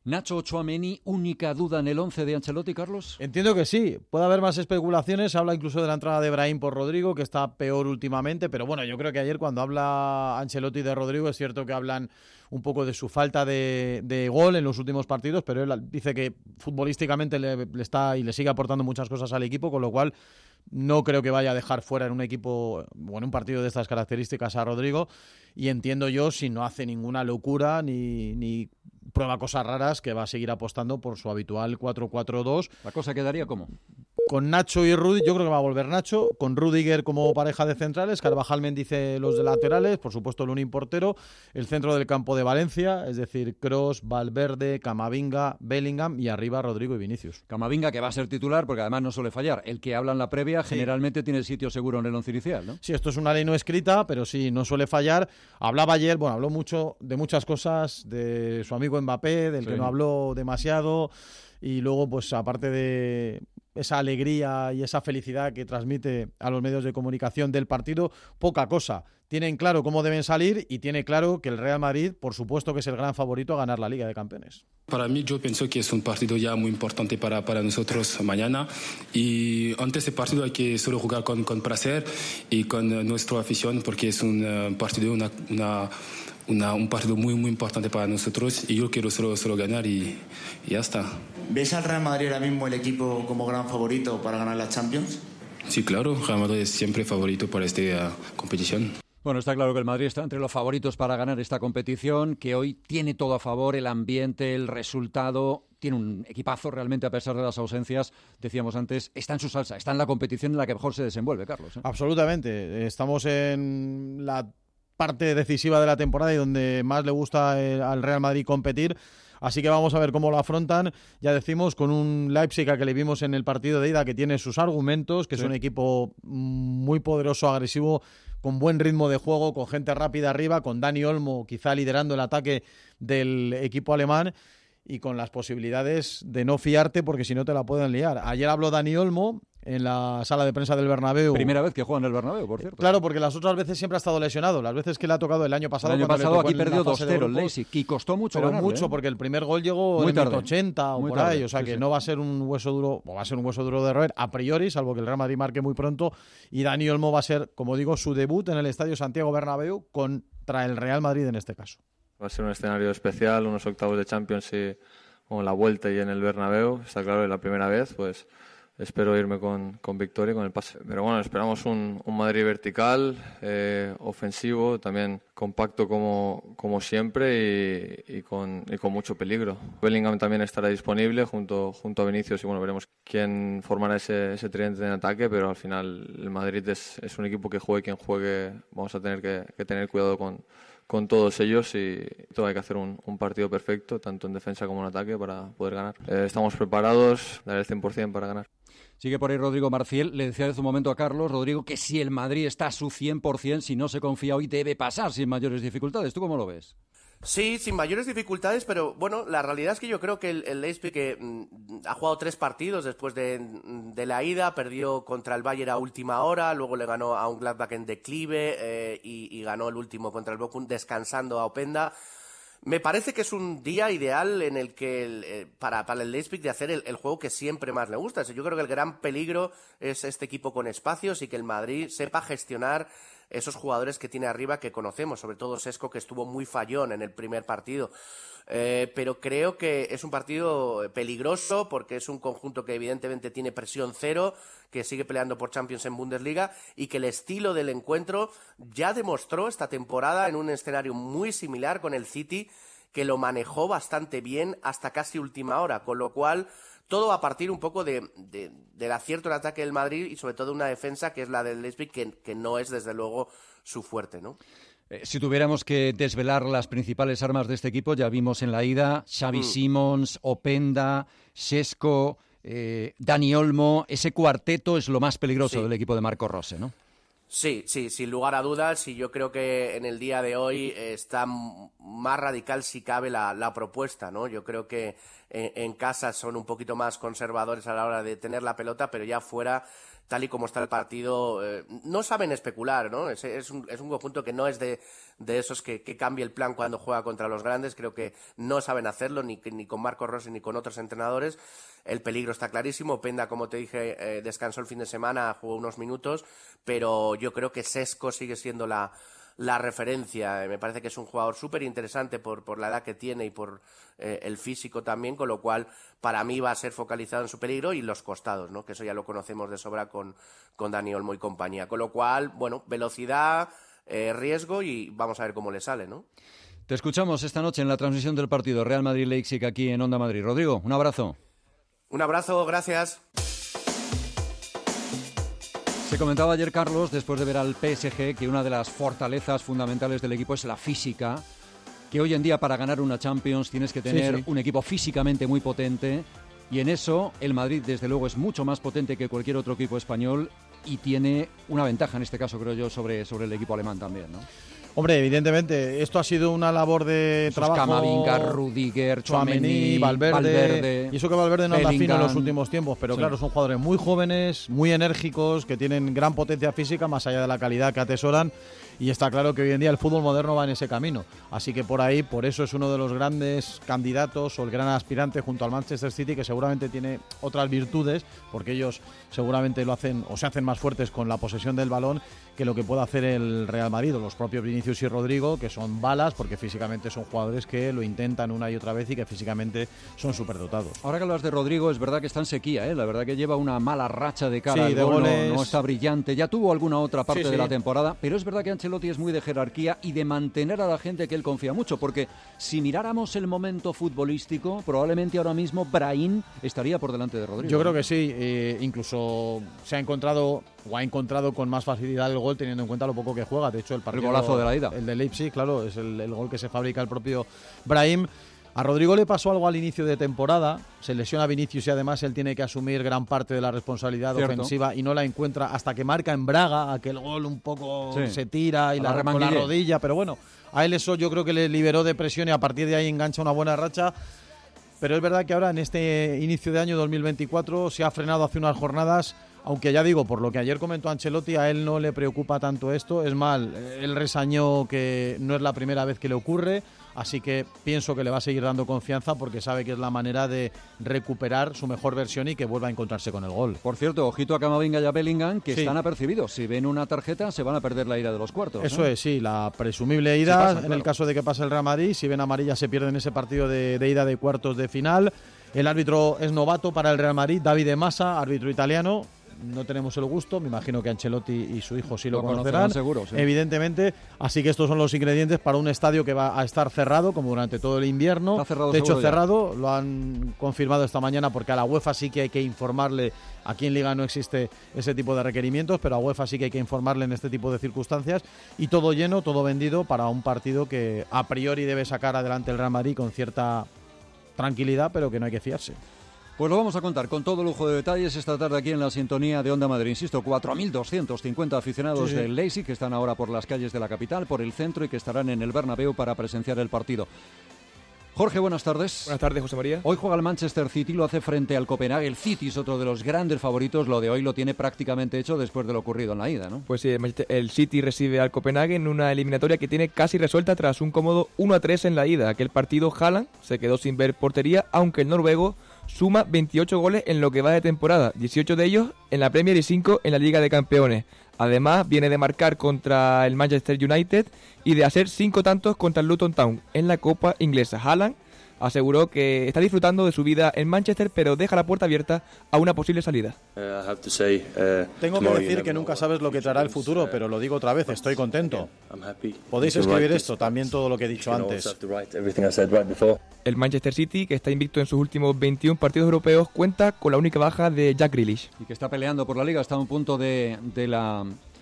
Nacho Tchouaméni, única duda en el once de Ancelotti, Carlos. Entiendo que sí. Puede haber más especulaciones. Habla incluso de la entrada de Brahim por Rodrigo, que está peor últimamente. Pero bueno, yo creo que ayer cuando habla Ancelotti de Rodrigo, es cierto que hablan un poco de su falta de, de gol en los últimos partidos, pero él dice que futbolísticamente le, le está y le sigue aportando muchas cosas al equipo, con lo cual no creo que vaya a dejar fuera en un equipo, bueno, un partido de estas características a Rodrigo. Y entiendo yo, si no hace ninguna locura ni, ni prueba cosas raras, que va a seguir apostando por su habitual cuatro cuatro dos. ¿La cosa quedaría cómo? Con Nacho y Rudiger, yo creo que va a volver Nacho, con Rudiger como pareja de centrales, Carvajal, Mendice los de laterales, por supuesto Lunin portero, el centro del campo de Valencia, es decir, Kroos, Valverde, Camavinga, Bellingham y arriba Rodrigo y Vinicius. Camavinga, que va a ser titular porque además no suele fallar. El que habla en la previa sí. generalmente tiene sitio seguro en el once inicial, ¿no? Sí, esto es una ley no escrita, pero sí, no suele fallar. Hablaba ayer, bueno, habló mucho de muchas cosas, de su amigo Mbappé, del sí. que no habló demasiado, y luego, pues aparte de esa alegría y esa felicidad que transmite a los medios de comunicación del partido, poca cosa. Tienen claro cómo deben salir y tiene claro que el Real Madrid, por supuesto, que es el gran favorito a ganar la Liga de Campeones. Para mí, yo pienso que es un partido ya muy importante para, para nosotros mañana, y antes de partido hay que solo jugar con, con placer y con nuestra afición, porque es un uh, partido, una, una, una, un partido muy, muy importante para nosotros, y yo quiero solo, solo ganar y, y ya está. ¿Ves al Real Madrid ahora mismo el equipo como gran favorito para ganar la Champions? Sí, claro, Real Madrid es siempre favorito para esta uh, competición. Bueno, está claro que el Madrid está entre los favoritos para ganar esta competición, que hoy tiene todo a favor, el ambiente, el resultado, tiene un equipazo realmente a pesar de las ausencias, decíamos antes, está en su salsa, está en la competición en la que mejor se desenvuelve, Carlos, ¿eh? Absolutamente, estamos en la parte decisiva de la temporada y donde más le gusta al Real Madrid competir. Así que vamos a ver cómo lo afrontan. Ya decimos, con un Leipzig a que le vimos en el partido de ida, que tiene sus argumentos, que sí. es un equipo muy poderoso, agresivo, con buen ritmo de juego, con gente rápida arriba, con Dani Olmo quizá liderando el ataque del equipo alemán y con las posibilidades de no fiarte porque si no te la pueden liar. Ayer habló Dani Olmo en la sala de prensa del Bernabéu. Primera vez que juega en el Bernabéu, por cierto. Claro, porque las otras veces siempre ha estado lesionado. Las veces que le ha tocado el año pasado... El año pasado aquí perdió dos cero el Leipzig y costó mucho Pero ganarle, mucho, ¿eh? porque el primer gol llegó muy en tarde, el ochenta o muy por tarde, ahí. O sea sí, que sí. no va a ser un hueso duro, o va a ser un hueso duro de roer a priori, salvo que el Real Madrid marque muy pronto. Y Dani Olmo va a ser, como digo, su debut en el Estadio Santiago Bernabéu contra el Real Madrid en este caso. Va a ser un escenario especial, unos octavos de Champions y con la vuelta y en el Bernabéu. Está claro que la primera vez, pues espero irme con, con victoria, con el pase. Pero bueno, esperamos un, un Madrid vertical, eh, ofensivo, también compacto como, como siempre y, y, con, y con mucho peligro. Bellingham también estará disponible junto, junto a Vinicius y bueno, veremos quién formará ese, ese tridente en ataque, pero al final el Madrid es, es un equipo que juegue quien juegue. Vamos a tener que, que tener cuidado con, con todos ellos y todo hay que hacer un, un partido perfecto, tanto en defensa como en ataque, para poder ganar. Eh, estamos preparados, dar el cien por ciento para ganar. Sigue por ahí Rodrigo Marciel. Le decía hace un momento a Carlos, Rodrigo, que si el Madrid está a su cien por ciento, si no se confía hoy, debe pasar sin mayores dificultades. ¿Tú cómo lo ves? Sí, sin mayores dificultades, pero bueno, la realidad es que yo creo que el, el Leipzig que mm, ha jugado tres partidos después de, de la ida, perdió contra el Bayern a última hora, luego le ganó a un Gladbach en declive eh, y, y ganó el último contra el Bochum descansando a Openda. Me parece que es un día ideal en el que el, eh, para, para el Leipzig de hacer el, el juego que siempre más le gusta. Yo creo que el gran peligro es este equipo con espacios y que el Madrid sepa gestionar esos jugadores que tiene arriba que conocemos, sobre todo Sesco, que estuvo muy fallón en el primer partido. Eh, pero creo que es un partido peligroso porque es un conjunto que evidentemente tiene presión cero, que sigue peleando por Champions en Bundesliga y que el estilo del encuentro ya demostró esta temporada en un escenario muy similar con el City, que lo manejó bastante bien hasta casi última hora, con lo cual todo va a partir un poco de, de, del acierto en ataque del Madrid y sobre todo una defensa que es la del Leipzig, que, que no es desde luego su fuerte, ¿no? Eh, si tuviéramos que desvelar las principales armas de este equipo, ya vimos en la ida Xavi mm. Simons, Openda, Sesco, eh, Dani Olmo. Ese cuarteto es lo más peligroso sí. del equipo de Marco Rose, ¿no? Sí, sí, sin lugar a dudas, y yo creo que en el día de hoy está más radical si cabe la, la propuesta, ¿no? Yo creo que en, en casa son un poquito más conservadores a la hora de tener la pelota, pero ya fuera tal y como está el partido, eh, no saben especular, ¿no? Es, es, un, es un conjunto que no es de, de esos que, que cambia el plan cuando juega contra los grandes. Creo que no saben hacerlo, ni, ni con Marco Rossi ni con otros entrenadores. El peligro está clarísimo. Penda, como te dije, eh, descansó el fin de semana, jugó unos minutos, pero yo creo que Sesco sigue siendo la... la referencia. Me parece que es un jugador súper interesante por, por la edad que tiene y por eh, el físico también, con lo cual para mí va a ser focalizado en su peligro y los costados, ¿no? Que eso ya lo conocemos de sobra con, con Dani Olmo y compañía. Con lo cual, bueno, velocidad, eh, riesgo y vamos a ver cómo le sale, ¿no? Te escuchamos esta noche en la transmisión del partido Real Madrid-Leipzig aquí en Onda Madrid. Rodrigo, un abrazo. Un abrazo, gracias. Se comentaba ayer, Carlos, después de ver al P S G, que una de las fortalezas fundamentales del equipo es la física, que hoy en día para ganar una Champions tienes que tener sí, sí. un equipo físicamente muy potente, y en eso el Madrid desde luego es mucho más potente que cualquier otro equipo español y tiene una ventaja en este caso, creo yo, sobre, sobre el equipo alemán también, ¿no? Hombre, evidentemente, esto ha sido una labor de Esos trabajo... Camavinga, Rudiger, Tchouaméni, Valverde, Valverde... Y eso que Valverde no anda fino en los últimos tiempos, pero sí. claro, son jugadores muy jóvenes, muy enérgicos, que tienen gran potencia física, más allá de la calidad que atesoran, y está claro que hoy en día el fútbol moderno va en ese camino. Así que por ahí, por eso es uno de los grandes candidatos o el gran aspirante junto al Manchester City, que seguramente tiene otras virtudes, porque ellos seguramente lo hacen o se hacen más fuertes con la posesión del balón que lo que pueda hacer el Real Madrid o los propios Vinicius y Rodrigo, que son balas, porque físicamente son jugadores que lo intentan una y otra vez y que físicamente son superdotados. Ahora que hablas de Rodrigo, es verdad que está en sequía, ¿eh? La verdad que lleva una mala racha de cara sí, al de gol, goles... no, no está brillante, ya tuvo alguna otra parte sí, sí. de la temporada, pero es verdad que Ancelotti es muy de jerarquía y de mantener a la gente que él confía mucho, porque si miráramos el momento futbolístico, probablemente ahora mismo Brahim estaría por delante de Rodrigo. Yo creo que sí, eh, incluso se ha encontrado o ha encontrado con más facilidad el gol teniendo en cuenta lo poco que juega. De hecho, el partido, el golazo de la ida, el de Leipzig, claro, es el, el gol que se fabrica el propio Brahim. A Rodrigo le pasó algo al inicio de temporada, se lesiona Vinicius y además él tiene que asumir gran parte de la responsabilidad Cierto. ofensiva y no la encuentra hasta que marca en Braga, aquel gol un poco sí. se tira y la, la con la rodilla, pero bueno, a él eso yo creo que le liberó de presión y a partir de ahí engancha una buena racha. Pero es verdad que ahora en este inicio de año dos mil veinticuatro se ha frenado hace unas jornadas, aunque ya digo, por lo que ayer comentó Ancelotti, a él no le preocupa tanto esto. Es mal, él resañó que no es la primera vez que le ocurre, así que pienso que le va a seguir dando confianza porque sabe que es la manera de recuperar su mejor versión y que vuelva a encontrarse con el gol. Por cierto, ojito a Camavinga y a Bellingham, que sí. están apercibidos. Si ven una tarjeta, se van a perder la ira de los cuartos. Eso ¿no? es, sí, la presumible ira, sí pasa, en claro. el caso de que pase el Real Madrid. Si ven amarilla, se pierden ese partido de, de ida de cuartos de final. El árbitro es novato para el Real Madrid, Davide Massa, árbitro italiano. No tenemos el gusto, me imagino que Ancelotti y su hijo sí lo, lo conocerán, seguro, sí. evidentemente, así que estos son los ingredientes para un estadio que va a estar cerrado, como durante todo el invierno. Cerrado, de hecho, cerrado, ya. Lo han confirmado esta mañana porque a la UEFA sí que hay que informarle. Aquí en Liga no existe ese tipo de requerimientos, pero a UEFA sí que hay que informarle en este tipo de circunstancias. Y todo lleno, todo vendido para un partido que a priori debe sacar adelante el Real Madrid con cierta tranquilidad, pero que no hay que fiarse. Pues lo vamos a contar con todo lujo de detalles esta tarde aquí en la sintonía de Onda Madrid. Insisto, cuatro mil doscientos cincuenta aficionados sí, sí. del Leipzig que están ahora por las calles de la capital, por el centro y que estarán en el Bernabéu para presenciar el partido. Jorge, buenas tardes. Buenas tardes, José María. Hoy juega el Manchester City, lo hace frente al Copenhague. El City es otro de los grandes favoritos. Lo de hoy lo tiene prácticamente hecho después de lo ocurrido en la ida, ¿no? Pues sí, el City recibe al Copenhague en una eliminatoria que tiene casi resuelta tras un cómodo uno a tres en la ida. Aquel partido, Haaland se quedó sin ver portería, aunque el noruego suma veintiocho goles en lo que va de temporada, dieciocho de ellos en la Premier y cinco en la Liga de Campeones. Además, viene de marcar contra el Manchester United y de hacer cinco tantos contra el Luton Town en la Copa Inglesa. Haaland aseguró que está disfrutando de su vida en Manchester, pero deja la puerta abierta a una posible salida. Tengo que decir que nunca sabes lo que traerá el futuro, pero lo digo otra vez, estoy contento. Podéis escribir esto, también todo lo que he dicho antes. El Manchester City, que está invicto en sus últimos veintiún partidos europeos, cuenta con la única baja de Jack Grealish. Y que está peleando por la Liga, está a un punto de, de la...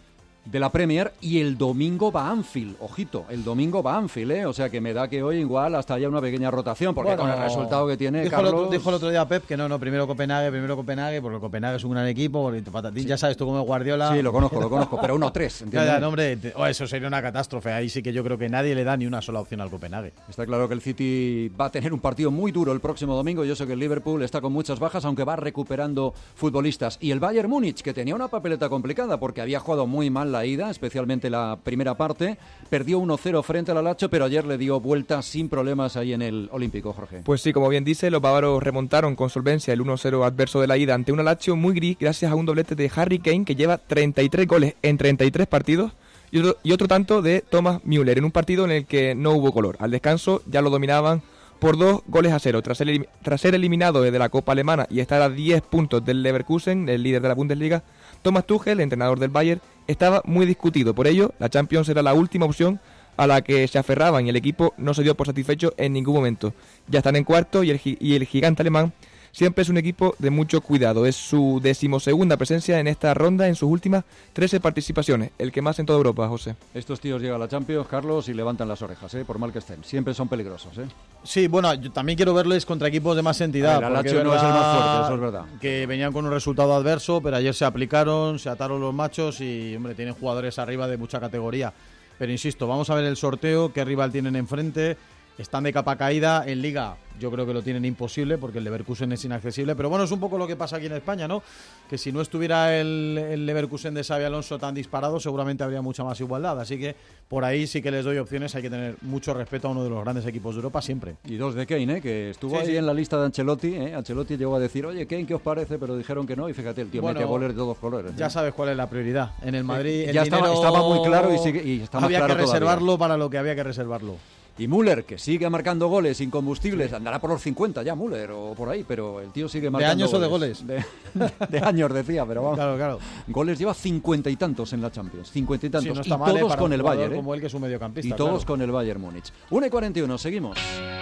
de la Premier, y el domingo va a Anfield, ojito, el domingo va a Anfield, ¿eh? O sea que me da que hoy igual hasta haya una pequeña rotación, porque bueno, con el resultado que tiene dijo Carlos... El otro, dijo el otro día Pep que no, no, primero Copenhague, primero Copenhague, porque Copenhague es un gran equipo, porque patatín, sí. Ya sabes tú cómo es Guardiola. Sí, lo conozco, lo conozco, pero uno tres, ¿entiendes? Ya, ya, no, hombre, te, oh, eso sería una catástrofe, ahí sí que yo creo que nadie le da ni una sola opción al Copenhague. Está claro que el City va a tener un partido muy duro el próximo domingo, yo sé que el Liverpool está con muchas bajas, aunque va recuperando futbolistas, y el Bayern Múnich, que tenía una papeleta complicada, porque había jugado muy mal la ida, especialmente la primera parte, perdió uno cero frente al Lazio, pero ayer le dio vuelta sin problemas ahí en el Olímpico, Jorge. Pues sí, como bien dice, los bávaros remontaron con solvencia el uno cero adverso de la ida ante un Lazio muy gris, gracias a un doblete de Harry Kane, que lleva treinta y tres goles en treinta y tres partidos, y otro, y otro tanto de Thomas Müller, en un partido en el que no hubo color. Al descanso ya lo dominaban por dos goles a cero. Tras, el, tras ser eliminado desde la Copa Alemana y estar a diez puntos del Leverkusen, el líder de la Bundesliga, Thomas Tuchel, entrenador del Bayern, estaba muy discutido. Por ello, la Champions era la última opción a la que se aferraban y el equipo no se dio por satisfecho en ningún momento. Ya están en cuarto y el, y el gigante alemán siempre es un equipo de mucho cuidado. Es su decimosegunda presencia en esta ronda en sus últimas trece participaciones, el que más en toda Europa, José. Estos tíos llegan a la Champions, Carlos, y levantan las orejas, ¿eh? Por mal que estén. Siempre son peligrosos, ¿eh? Sí, bueno, yo también quiero verles contra equipos de más entidad. El Lazio no es el más fuerte, eso es verdad. Que venían con un resultado adverso, pero ayer se aplicaron, se ataron los machos y, hombre, tienen jugadores arriba de mucha categoría. Pero insisto, vamos a ver el sorteo, qué rival tienen enfrente. Están de capa caída en Liga, yo creo que lo tienen imposible porque el Leverkusen es inaccesible, pero bueno, es un poco lo que pasa aquí en España, ¿no? Que si no estuviera el, el Leverkusen de Xabi Alonso tan disparado, seguramente habría mucha más igualdad, así que por ahí sí que les doy opciones. Hay que tener mucho respeto a uno de los grandes equipos de Europa siempre. Y dos de Kane, ¿eh? Que estuvo sí, ahí sí. en la lista de Ancelotti, ¿eh? Ancelotti llegó a decir, oye, Kane, ¿qué os parece? Pero dijeron que no, y fíjate, el tío bueno, mete goles de todos colores, ¿eh? Ya sabes cuál es la prioridad. En el Madrid eh, el ya dinero estaba, estaba muy claro y, sigue, y está más había claro que reservarlo todavía. Para lo que había que reservarlo. Y Müller, que sigue marcando goles incombustibles, sí. Andará por los cincuenta ya Müller o por ahí, pero el tío sigue marcando. ¿De años goles. o de goles? De, de años decía, pero vamos. Claro, claro. Goles lleva cincuenta y tantos en la Champions, cincuenta y tantos. Sí, no está y mal, todos eh, para con un el Bayern, ¿eh? Como él, que es un mediocampista. Y todos claro. con el Bayern Múnich. una y cuarenta y uno, seguimos.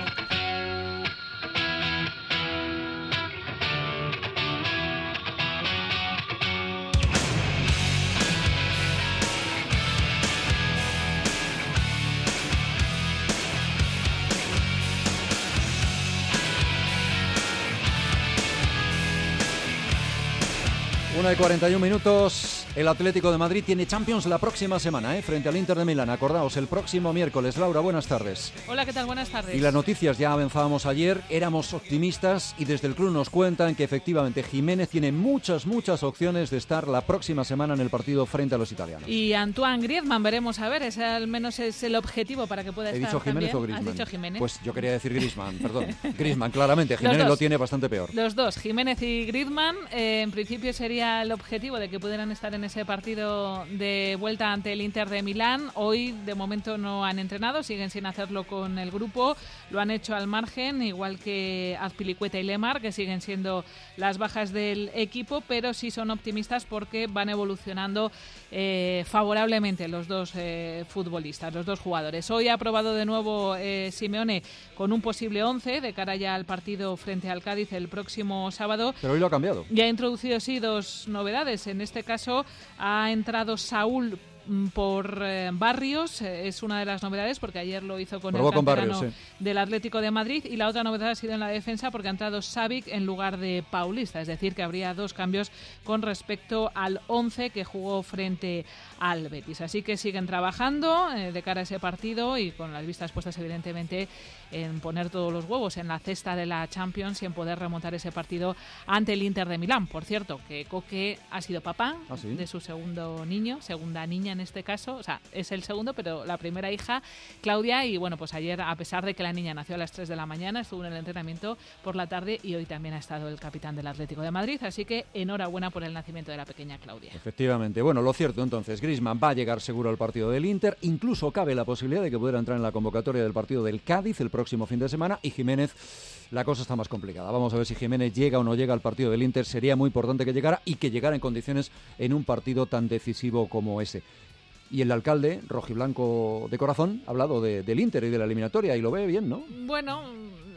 una y cuarenta y uno minutos. El Atlético de Madrid tiene Champions la próxima semana, ¿eh? Frente al Inter de Milán. Acordaos, el próximo miércoles. Laura, buenas tardes. Hola, ¿qué tal? Buenas tardes. Y las noticias ya avanzábamos ayer, éramos optimistas y desde el club nos cuentan que efectivamente Jiménez tiene muchas, muchas opciones de estar la próxima semana en el partido frente a los italianos. Y Antoine Griezmann, veremos a ver, ese al menos es el objetivo para que pueda ¿He estar dicho Jiménez también. o Griezmann? ¿Has dicho Jiménez? Pues yo quería decir Griezmann, perdón. Griezmann, claramente, Jiménez lo tiene bastante peor. Los dos, Jiménez y Griezmann, eh, en principio sería el objetivo de que pudieran estar en ese partido de vuelta ante el Inter de Milán. Hoy de momento no han entrenado, siguen sin hacerlo con el grupo, lo han hecho al margen, igual que Azpilicueta y Lemar, que siguen siendo las bajas del equipo, pero sí son optimistas porque van evolucionando eh, favorablemente los dos eh, futbolistas, los dos jugadores. Hoy ha probado de nuevo eh, Simeone con un posible once de cara ya al partido frente al Cádiz el próximo sábado. Pero hoy lo ha cambiado. Ya ha introducido sí dos novedades. En este caso ha entrado Saúl por eh, Barrios, eh, es una de las novedades porque ayer lo hizo con Probó el canterano con Barrios, sí. del Atlético de Madrid, y la otra novedad ha sido en la defensa porque ha entrado Savic en lugar de Paulista, es decir que habría dos cambios con respecto al once que jugó frente al Betis. Así que siguen trabajando eh, de cara a ese partido y con las vistas puestas evidentemente en poner todos los huevos en la cesta de la Champions y en poder remontar ese partido ante el Inter de Milán. Por cierto, que Coque ha sido papá ¿Ah, sí? de su segundo niño, segunda niña en este caso, o sea, es el segundo, pero la primera hija, Claudia, y bueno, pues ayer, a pesar de que la niña nació a las tres de la mañana, estuvo en el entrenamiento por la tarde y hoy también ha estado el capitán del Atlético de Madrid, así que enhorabuena por el nacimiento de la pequeña Claudia. Efectivamente. Bueno, lo cierto entonces, Griezmann va a llegar seguro al partido del Inter, incluso cabe la posibilidad de que pudiera entrar en la convocatoria del partido del Cádiz el próximo fin de semana, y Jiménez, la cosa está más complicada. Vamos a ver si Jiménez llega o no llega al partido del Inter. Sería muy importante que llegara y que llegara en condiciones en un partido tan decisivo como ese. Y el alcalde, rojiblanco de corazón, ha hablado de, del Inter y de la eliminatoria y lo ve bien, ¿no? Bueno,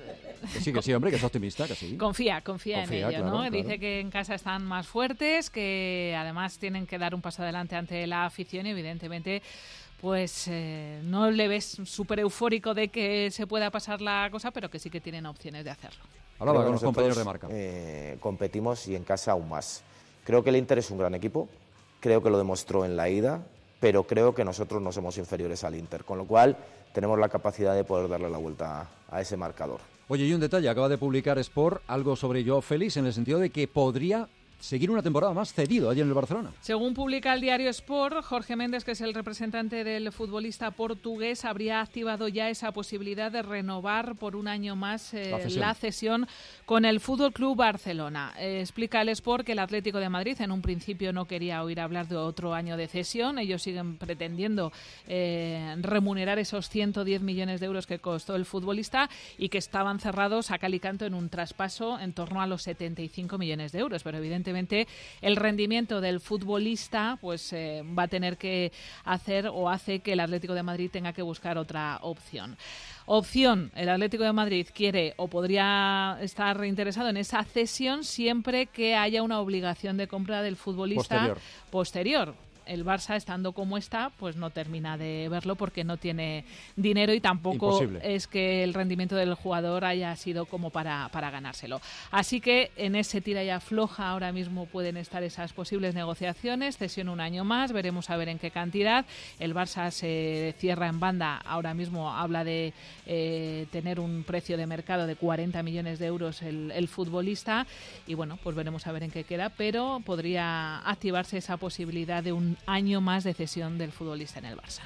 Que sí, que sí, hombre, que es optimista, que sí. Confía, confía, confía en ello, claro, ¿no? Claro. Dice que en casa están más fuertes, que además tienen que dar un paso adelante ante la afición y evidentemente pues eh, no le ves súper eufórico de que se pueda pasar la cosa, pero que sí que tienen opciones de hacerlo. Hablaba con los compañeros de marca. Eh, competimos y en casa aún más. Creo que el Inter es un gran equipo, creo que lo demostró en la ida, pero creo que nosotros no somos inferiores al Inter, con lo cual tenemos la capacidad de poder darle la vuelta a ese marcador. Oye, y un detalle, acaba de publicar Sport algo sobre Joao Félix en el sentido de que podría seguir una temporada más cedido allí en el Barcelona. Según publica el diario Sport, Jorge Méndez, que es el representante del futbolista portugués, habría activado ya esa posibilidad de renovar por un año más eh, la, cesión. la cesión con el Fútbol Club Barcelona. Eh, explica el Sport que el Atlético de Madrid en un principio no quería oír hablar de otro año de cesión. Ellos siguen pretendiendo eh, remunerar esos ciento diez millones de euros que costó el futbolista y que estaban cerrados a cal y canto en un traspaso en torno a los setenta y cinco millones de euros, pero evidentemente el rendimiento del futbolista pues eh, va a tener que hacer o hace que el Atlético de Madrid tenga que buscar otra opción. Opción, el Atlético de Madrid quiere o podría estar interesado en esa cesión siempre que haya una obligación de compra del futbolista posterior. posterior. El Barça, estando como está, pues no termina de verlo porque no tiene dinero y tampoco Imposible. es que el rendimiento del jugador haya sido como para, para ganárselo. Así que en ese tira y afloja ahora mismo pueden estar esas posibles negociaciones, cesión un año más, veremos a ver en qué cantidad. El Barça se cierra en banda, ahora mismo habla de eh, tener un precio de mercado de cuarenta millones de euros el, el futbolista y bueno, pues veremos a ver en qué queda, pero podría activarse esa posibilidad de un año más de cesión del futbolista en el Barça.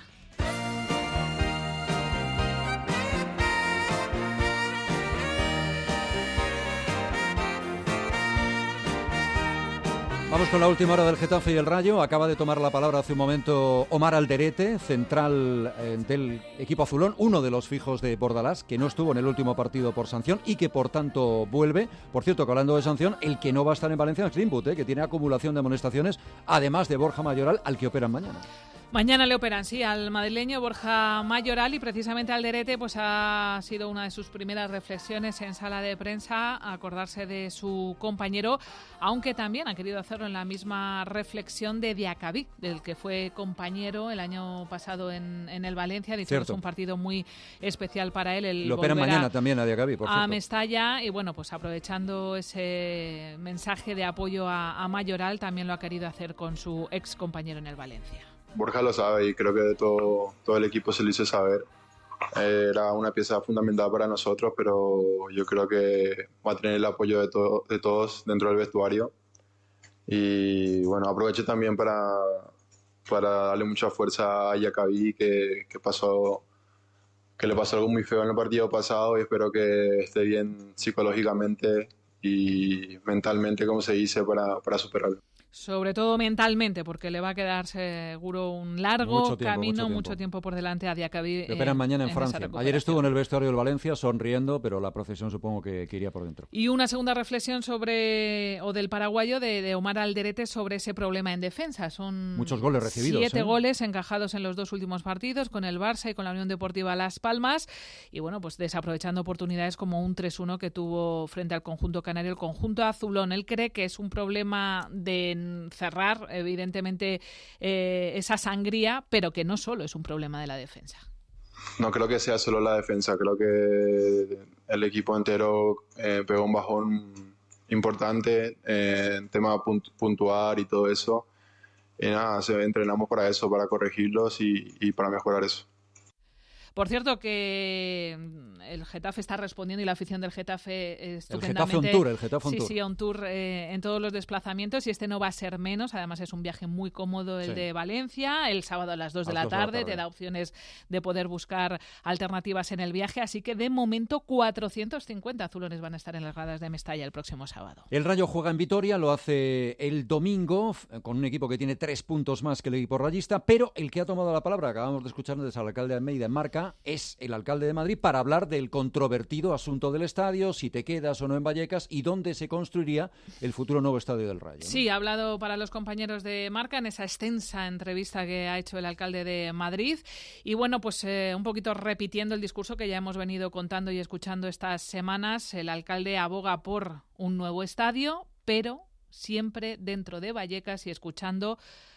Vamos con la última hora del Getafe y el Rayo. Acaba de tomar la palabra hace un momento Omar Alderete, central eh, del equipo azulón, uno de los fijos de Bordalás, que no estuvo en el último partido por sanción y que por tanto vuelve. Por cierto, que hablando de sanción, el que no va a estar en Valencia es Greenwood, eh, que tiene acumulación de amonestaciones, además de Borja Mayoral, al que operan mañana. Mañana le operan, sí, al madrileño Borja Mayoral y precisamente Alderete pues ha sido una de sus primeras reflexiones en sala de prensa, acordarse de su compañero, aunque también ha querido hacerlo en la misma reflexión de Diacabí, del que fue compañero el año pasado en, en el Valencia. Dice que es un partido muy especial para él. El lo operan mañana también a Diacabí, por cierto. A Mestalla y bueno, pues aprovechando ese mensaje de apoyo a, a Mayoral, también lo ha querido hacer con su ex compañero en el Valencia. Borja lo sabe y creo que todo, todo el equipo se lo hizo saber. Era una pieza fundamental para nosotros, pero yo creo que va a tener el apoyo de, to- de todos dentro del vestuario. Y bueno, aprovecho también para, para darle mucha fuerza a Diacabí, que, que, pasó, que le pasó algo muy feo en el partido pasado y espero que esté bien psicológicamente y mentalmente, como se dice, para, para superarlo. Sobre todo mentalmente, porque le va a quedar seguro un largo mucho tiempo, camino, mucho tiempo. mucho tiempo por delante a Diacabí. Le operan eh, mañana en, en Francia. Ayer estuvo en el vestuario del Valencia sonriendo, pero la procesión supongo que, que iría por dentro. Y una segunda reflexión sobre, o del paraguayo, de, de Omar Alderete sobre ese problema en defensa. Son muchos goles recibidos. Siete ¿eh? goles encajados en los dos últimos partidos, con el Barça y con la Unión Deportiva Las Palmas. Y bueno, pues desaprovechando oportunidades como un tres uno que tuvo frente al conjunto canario, el conjunto azulón. Él cree que es un problema de cerrar, evidentemente, eh, esa sangría, pero que no solo es un problema de la defensa. No creo que sea solo la defensa, creo que el equipo entero eh, pegó un bajón importante eh, en tema punt- puntuar y todo eso. Y nada, se, entrenamos para eso, para corregirlos y, y para mejorar eso. Por cierto, que el Getafe está respondiendo y la afición del Getafe estupendamente. El Getafe on tour, el Getafe on sí, tour. Sí, on tour eh, en todos los desplazamientos y este no va a ser menos. Además es un viaje muy cómodo el sí. de Valencia. El sábado a las dos de la tarde te da opciones de poder buscar alternativas en el viaje. Así que de momento cuatrocientos cincuenta azulones van a estar en las gradas de Mestalla el próximo sábado. El Rayo juega en Vitoria, lo hace el domingo con un equipo que tiene tres puntos más que el equipo rayista, pero el que ha tomado la palabra, acabamos de escuchar desde el alcalde de Almeida en Marca, Baraja es el alcalde de Madrid para hablar del controvertido asunto del estadio, si te quedas o no en Vallecas y dónde se construiría el futuro nuevo estadio del Rayo, ¿no? Sí, ha hablado para los compañeros de Marca en esa extensa entrevista que ha hecho el alcalde de Madrid. Y bueno, pues eh, un poquito repitiendo el discurso que ya hemos venido contando y escuchando estas semanas, el alcalde aboga por un nuevo estadio, pero siempre dentro de Vallecas y escuchando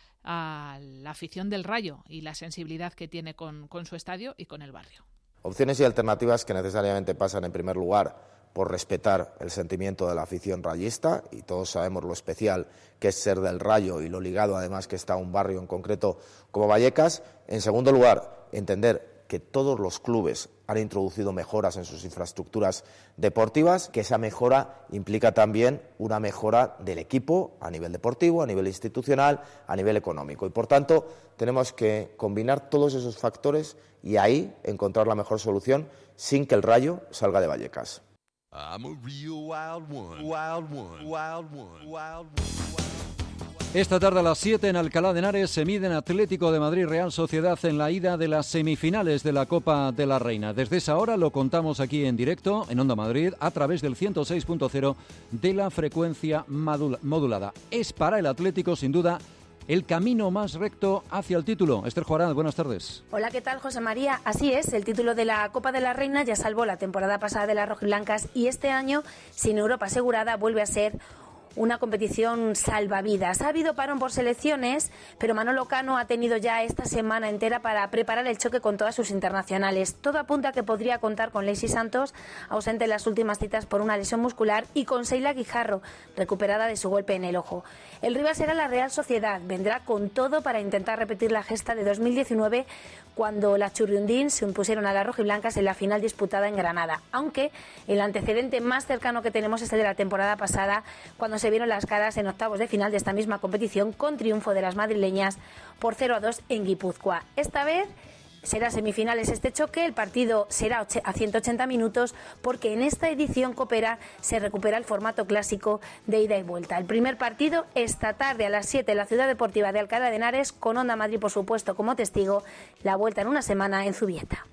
a la afición del Rayo y la sensibilidad que tiene con, con su estadio y con el barrio. Opciones y alternativas que necesariamente pasan en primer lugar por respetar el sentimiento de la afición rayista, y todos sabemos lo especial que es ser del Rayo y lo ligado además que está a un barrio en concreto como Vallecas. En segundo lugar, entender que todos los clubes han introducido mejoras en sus infraestructuras deportivas, que esa mejora implica también una mejora del equipo a nivel deportivo, a nivel institucional, a nivel económico. Y por tanto, tenemos que combinar todos esos factores y ahí encontrar la mejor solución sin que el Rayo salga de Vallecas. I'm a real wild one, wild one, wild one, wild one. Esta tarde a las siete en Alcalá de Henares se miden Atlético de Madrid Real Sociedad en la ida de las semifinales de la Copa de la Reina. Desde esa hora lo contamos aquí en directo en Onda Madrid a través del ciento seis punto cero de la frecuencia modulada. Es para el Atlético sin duda el camino más recto hacia el título. Esther Juarán, buenas tardes. Hola, ¿qué tal, José María? Así es, el título de la Copa de la Reina ya salvó la temporada pasada de las rojiblancas y este año, sin Europa asegurada, vuelve a ser una competición salvavidas. Ha habido parón por selecciones, pero Manolo Cano ha tenido ya esta semana entera para preparar el choque con todas sus internacionales. Todo apunta a que podría contar con Lacey Santos, ausente en las últimas citas por una lesión muscular, y con Seila Guijarro, recuperada de su golpe en el ojo. El rival será la Real Sociedad. Vendrá con todo para intentar repetir la gesta de dos mil diecinueve, cuando las Churriundín se impusieron a las rojiblancas en la final disputada en Granada. Aunque el antecedente más cercano que tenemos es el de la temporada pasada, cuando se vieron las caras en octavos de final de esta misma competición con triunfo de las madrileñas por cero a dos en Guipúzcoa. Esta vez será semifinales este choque, el partido será a ciento ochenta minutos porque en esta edición Copera se recupera el formato clásico de ida y vuelta. El primer partido esta tarde a las siete en la Ciudad Deportiva de Alcalá de Henares, con Onda Madrid por supuesto como testigo, la vuelta en una semana en Zubieta.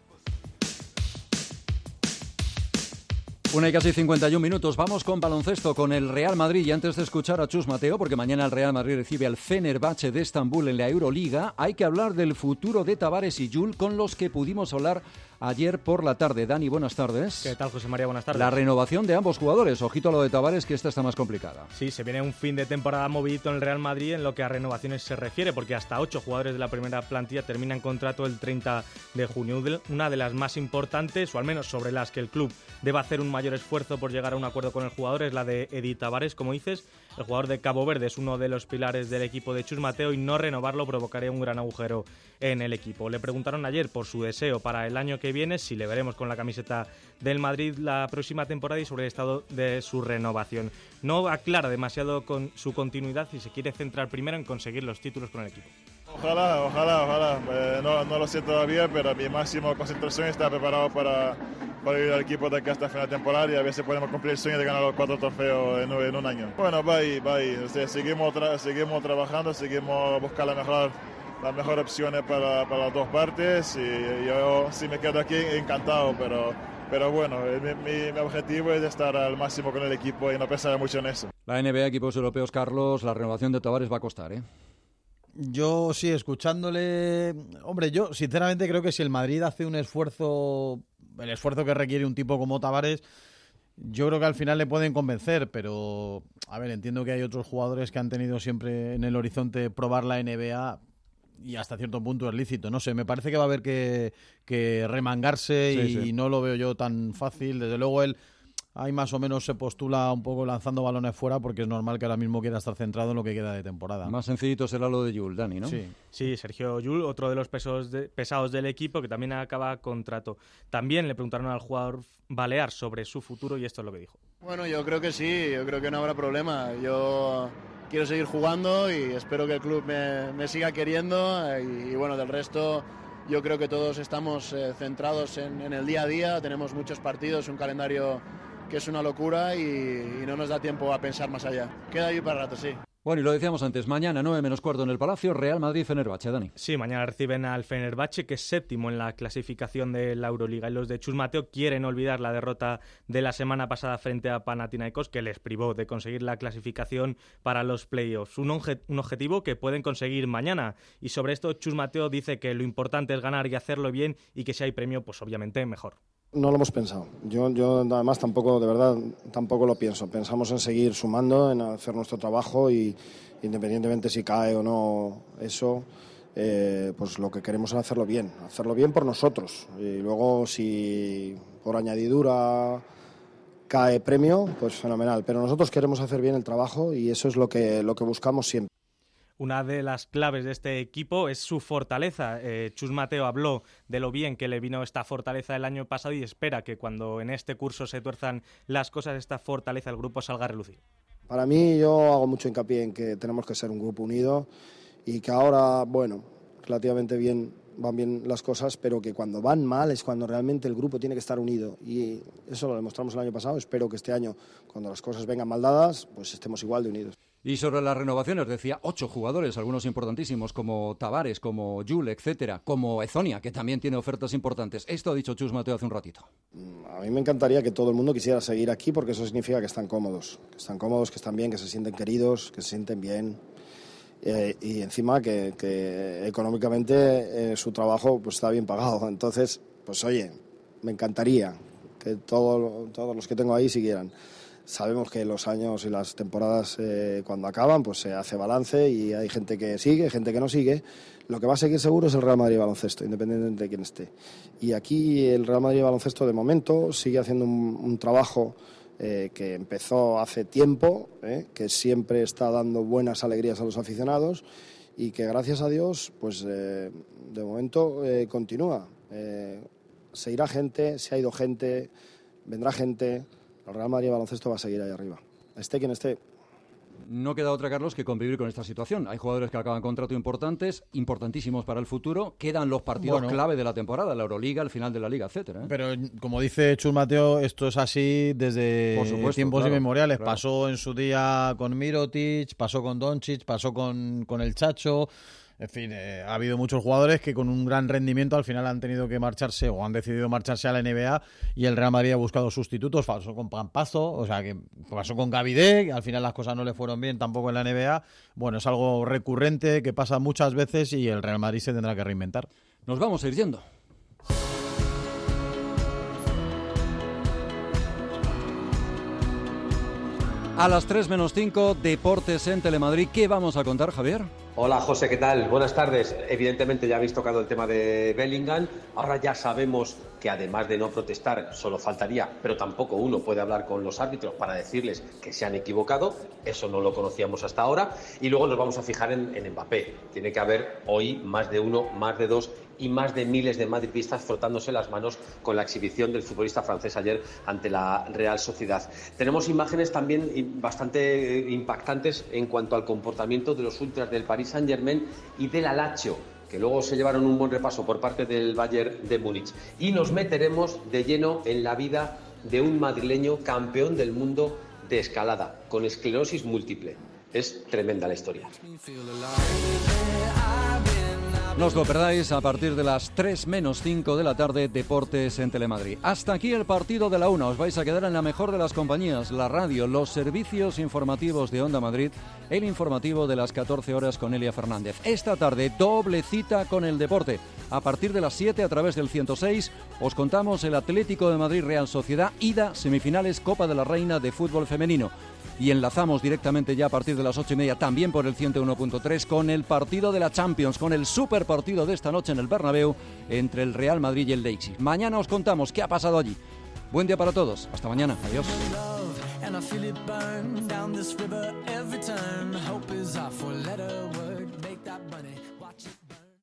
Una y casi cincuenta y un minutos. Vamos con baloncesto, con el Real Madrid. Y antes de escuchar a Chus Mateo, porque mañana el Real Madrid recibe al Fenerbahce de Estambul en la Euroliga, hay que hablar del futuro de Tavares y Jul, con los que pudimos hablar ayer por la tarde. Dani, buenas tardes. ¿Qué tal, José María? Buenas tardes. La renovación de ambos jugadores. Ojito a lo de Tavares, que esta está más complicada. Sí, se viene un fin de temporada movidito en el Real Madrid en lo que a renovaciones se refiere, porque hasta ocho jugadores de la primera plantilla terminan contrato el treinta de junio. Una de las más importantes, o al menos sobre las que el club debe hacer un mayor esfuerzo por llegar a un acuerdo con el jugador, es la de Edi Tavares. Como dices, el jugador de Cabo Verde es uno de los pilares del equipo de Chus Mateo y no renovarlo provocaría un gran agujero en el equipo. Le preguntaron ayer por su deseo para el año que viene, si le veremos con la camiseta del Madrid la próxima temporada y sobre el estado de su renovación. No aclara demasiado con su continuidad y se quiere centrar primero en conseguir los títulos con el equipo. Ojalá, ojalá, ojalá. Eh, no, no lo sé todavía, pero mi máxima concentración está preparado para, para ir al equipo de acá hasta el final de temporada y a ver si podemos cumplir el sueño de ganar los cuatro trofeos en, en un año. Bueno, va ahí, va ahí. O sea, seguimos, tra seguimos trabajando, seguimos buscando la mejor, las mejores opciones para, para las dos partes y yo si me quedo aquí encantado, pero, pero bueno, mi, mi, mi objetivo es estar al máximo con el equipo y no pensar mucho en eso. La N B A, equipos europeos, Carlos, la renovación de Tavares va a costar, ¿eh? Yo sí, escuchándole... Hombre, yo sinceramente creo que si el Madrid hace un esfuerzo, el esfuerzo que requiere un tipo como Tavares, yo creo que al final le pueden convencer, pero, a ver, entiendo que hay otros jugadores que han tenido siempre en el horizonte probar la N B A y hasta cierto punto es lícito. No sé, me parece que va a haber que, que remangarse sí, y sí. No lo veo yo tan fácil. Desde luego él... Ahí más o menos se postula un poco lanzando balones fuera porque es normal que ahora mismo quiera estar centrado en lo que queda de temporada. Más sencillito será lo de Jul, Dani, ¿no? Sí, sí, Sergio Jul, otro de los pesos de, pesados del equipo que también acaba contrato. También le preguntaron al jugador balear sobre su futuro y esto es lo que dijo. Bueno, yo creo que sí, yo creo que no habrá problema. Yo quiero seguir jugando y espero que el club me, me siga queriendo y, y bueno, del resto... Yo creo que todos estamos eh, centrados en, en el día a día, tenemos muchos partidos, un calendario que es una locura y, y no nos da tiempo a pensar más allá. Queda ahí para rato, sí. Bueno, y lo decíamos antes, mañana nueve menos cuarto en el Palacio, Real Madrid-Fenerbahce, Dani. Sí, mañana reciben al Fenerbahce, que es séptimo en la clasificación de la Euroliga. Y los de Chus Mateo quieren olvidar la derrota de la semana pasada frente a Panathinaikos, que les privó de conseguir la clasificación para los playoffs. Un, onge- un objetivo que pueden conseguir mañana. Y sobre esto, Chus Mateo dice que lo importante es ganar y hacerlo bien, y que si hay premio, pues obviamente mejor. No lo hemos pensado. Yo, yo además tampoco, de verdad, tampoco lo pienso. Pensamos en seguir sumando, en hacer nuestro trabajo y independientemente si cae o no eso, eh, pues lo que queremos es hacerlo bien. Hacerlo bien por nosotros. Y luego si por añadidura cae premio, pues fenomenal. Pero nosotros queremos hacer bien el trabajo y eso es lo que, lo que buscamos siempre. Una de las claves de este equipo es su fortaleza. Eh, Chus Mateo habló de lo bien que le vino esta fortaleza el año pasado y espera que cuando en este curso se tuerzan las cosas, esta fortaleza del grupo salga a relucir. Para mí, yo hago mucho hincapié en que tenemos que ser un grupo unido y que ahora, bueno, relativamente bien van bien las cosas, pero que cuando van mal es cuando realmente el grupo tiene que estar unido. Y eso lo demostramos el año pasado. Espero que este año, cuando las cosas vengan mal dadas, pues estemos igual de unidos. Y sobre las renovaciones, decía ocho jugadores, algunos importantísimos, como Tavares, como Jul, etcétera, como Ezonia, que también tiene ofertas importantes. Esto ha dicho Chus Mateo hace un ratito. A mí me encantaría que todo el mundo quisiera seguir aquí, porque eso significa que están cómodos, que están cómodos, que están bien, que se sienten queridos, que se sienten bien. Eh, y encima que, que económicamente eh, su trabajo pues está bien pagado. Entonces, pues oye, me encantaría que todo, todos los que tengo ahí siguieran. Sabemos que los años y las temporadas eh, cuando acaban pues se hace balance y hay gente que sigue, gente que no sigue. Lo que va a seguir seguro es el Real Madrid Baloncesto, independientemente de quién esté. Y aquí el Real Madrid Baloncesto de momento sigue haciendo un, un trabajo eh, que empezó hace tiempo, eh, que siempre está dando buenas alegrías a los aficionados y que gracias a Dios pues eh, de momento eh, continúa. Eh, se irá gente, se ha ido gente, vendrá gente. El Real Madrid Baloncesto va a seguir ahí arriba, esté quien esté. No queda otra, Carlos, que convivir con esta situación. Hay jugadores que acaban contrato importantes, importantísimos para el futuro. Quedan los partidos bueno. clave de la temporada, la Euroliga, el final de la Liga, etcétera, ¿eh? Pero como dice Chus Mateo, esto es así desde Por supuesto, tiempos claro, inmemoriales. claro. Pasó en su día con Mirotic, pasó con Doncic, pasó con, con el Chacho. En fin, eh, ha habido muchos jugadores que con un gran rendimiento al final han tenido que marcharse o han decidido marcharse a la N B A y el Real Madrid ha buscado sustitutos. Pasó con Campazzo, o sea, que pasó con Gavide, que al final las cosas no le fueron bien tampoco en la N B A. Bueno, es algo recurrente que pasa muchas veces y el Real Madrid se tendrá que reinventar. Nos vamos a ir yendo. A las tres menos cinco, Deportes en Telemadrid. ¿Qué vamos a contar, Javier? Hola José, ¿qué tal? Buenas tardes. Evidentemente ya habéis tocado el tema de Bellingham. Ahora ya sabemos que además de no protestar, solo faltaría, pero tampoco uno puede hablar con los árbitros para decirles que se han equivocado. Eso no lo conocíamos hasta ahora. Y luego nos vamos a fijar en, en Mbappé. Tiene que haber hoy más de uno, más de dos y más de miles de madridistas frotándose las manos con la exhibición del futbolista francés ayer ante la Real Sociedad. Tenemos imágenes también bastante impactantes en cuanto al comportamiento de los ultras del Paris Saint-Germain y del Lazio, que luego se llevaron un buen repaso por parte del Bayern de Múnich. Y nos meteremos de lleno en la vida de un madrileño campeón del mundo de escalada, con esclerosis múltiple. Es tremenda la historia. No os lo perdáis a partir de las tres menos cinco de la tarde, Deportes en Telemadrid. Hasta aquí el partido de la una. Os vais a quedar en la mejor de las compañías, la radio, los servicios informativos de Onda Madrid, el informativo de las catorce horas con Elia Fernández. Esta tarde, doble cita con el deporte. A partir de las siete, a través del ciento seis, os contamos el Atlético de Madrid Real Sociedad, ida, semifinales, Copa de la Reina de fútbol femenino. Y enlazamos directamente ya a partir de las ocho y media, también por el ciento uno punto tres, con el partido de la Champions, con el super partido de esta noche en el Bernabéu entre el Real Madrid y el Leipzig. Mañana os contamos qué ha pasado allí. Buen día para todos. Hasta mañana. Adiós.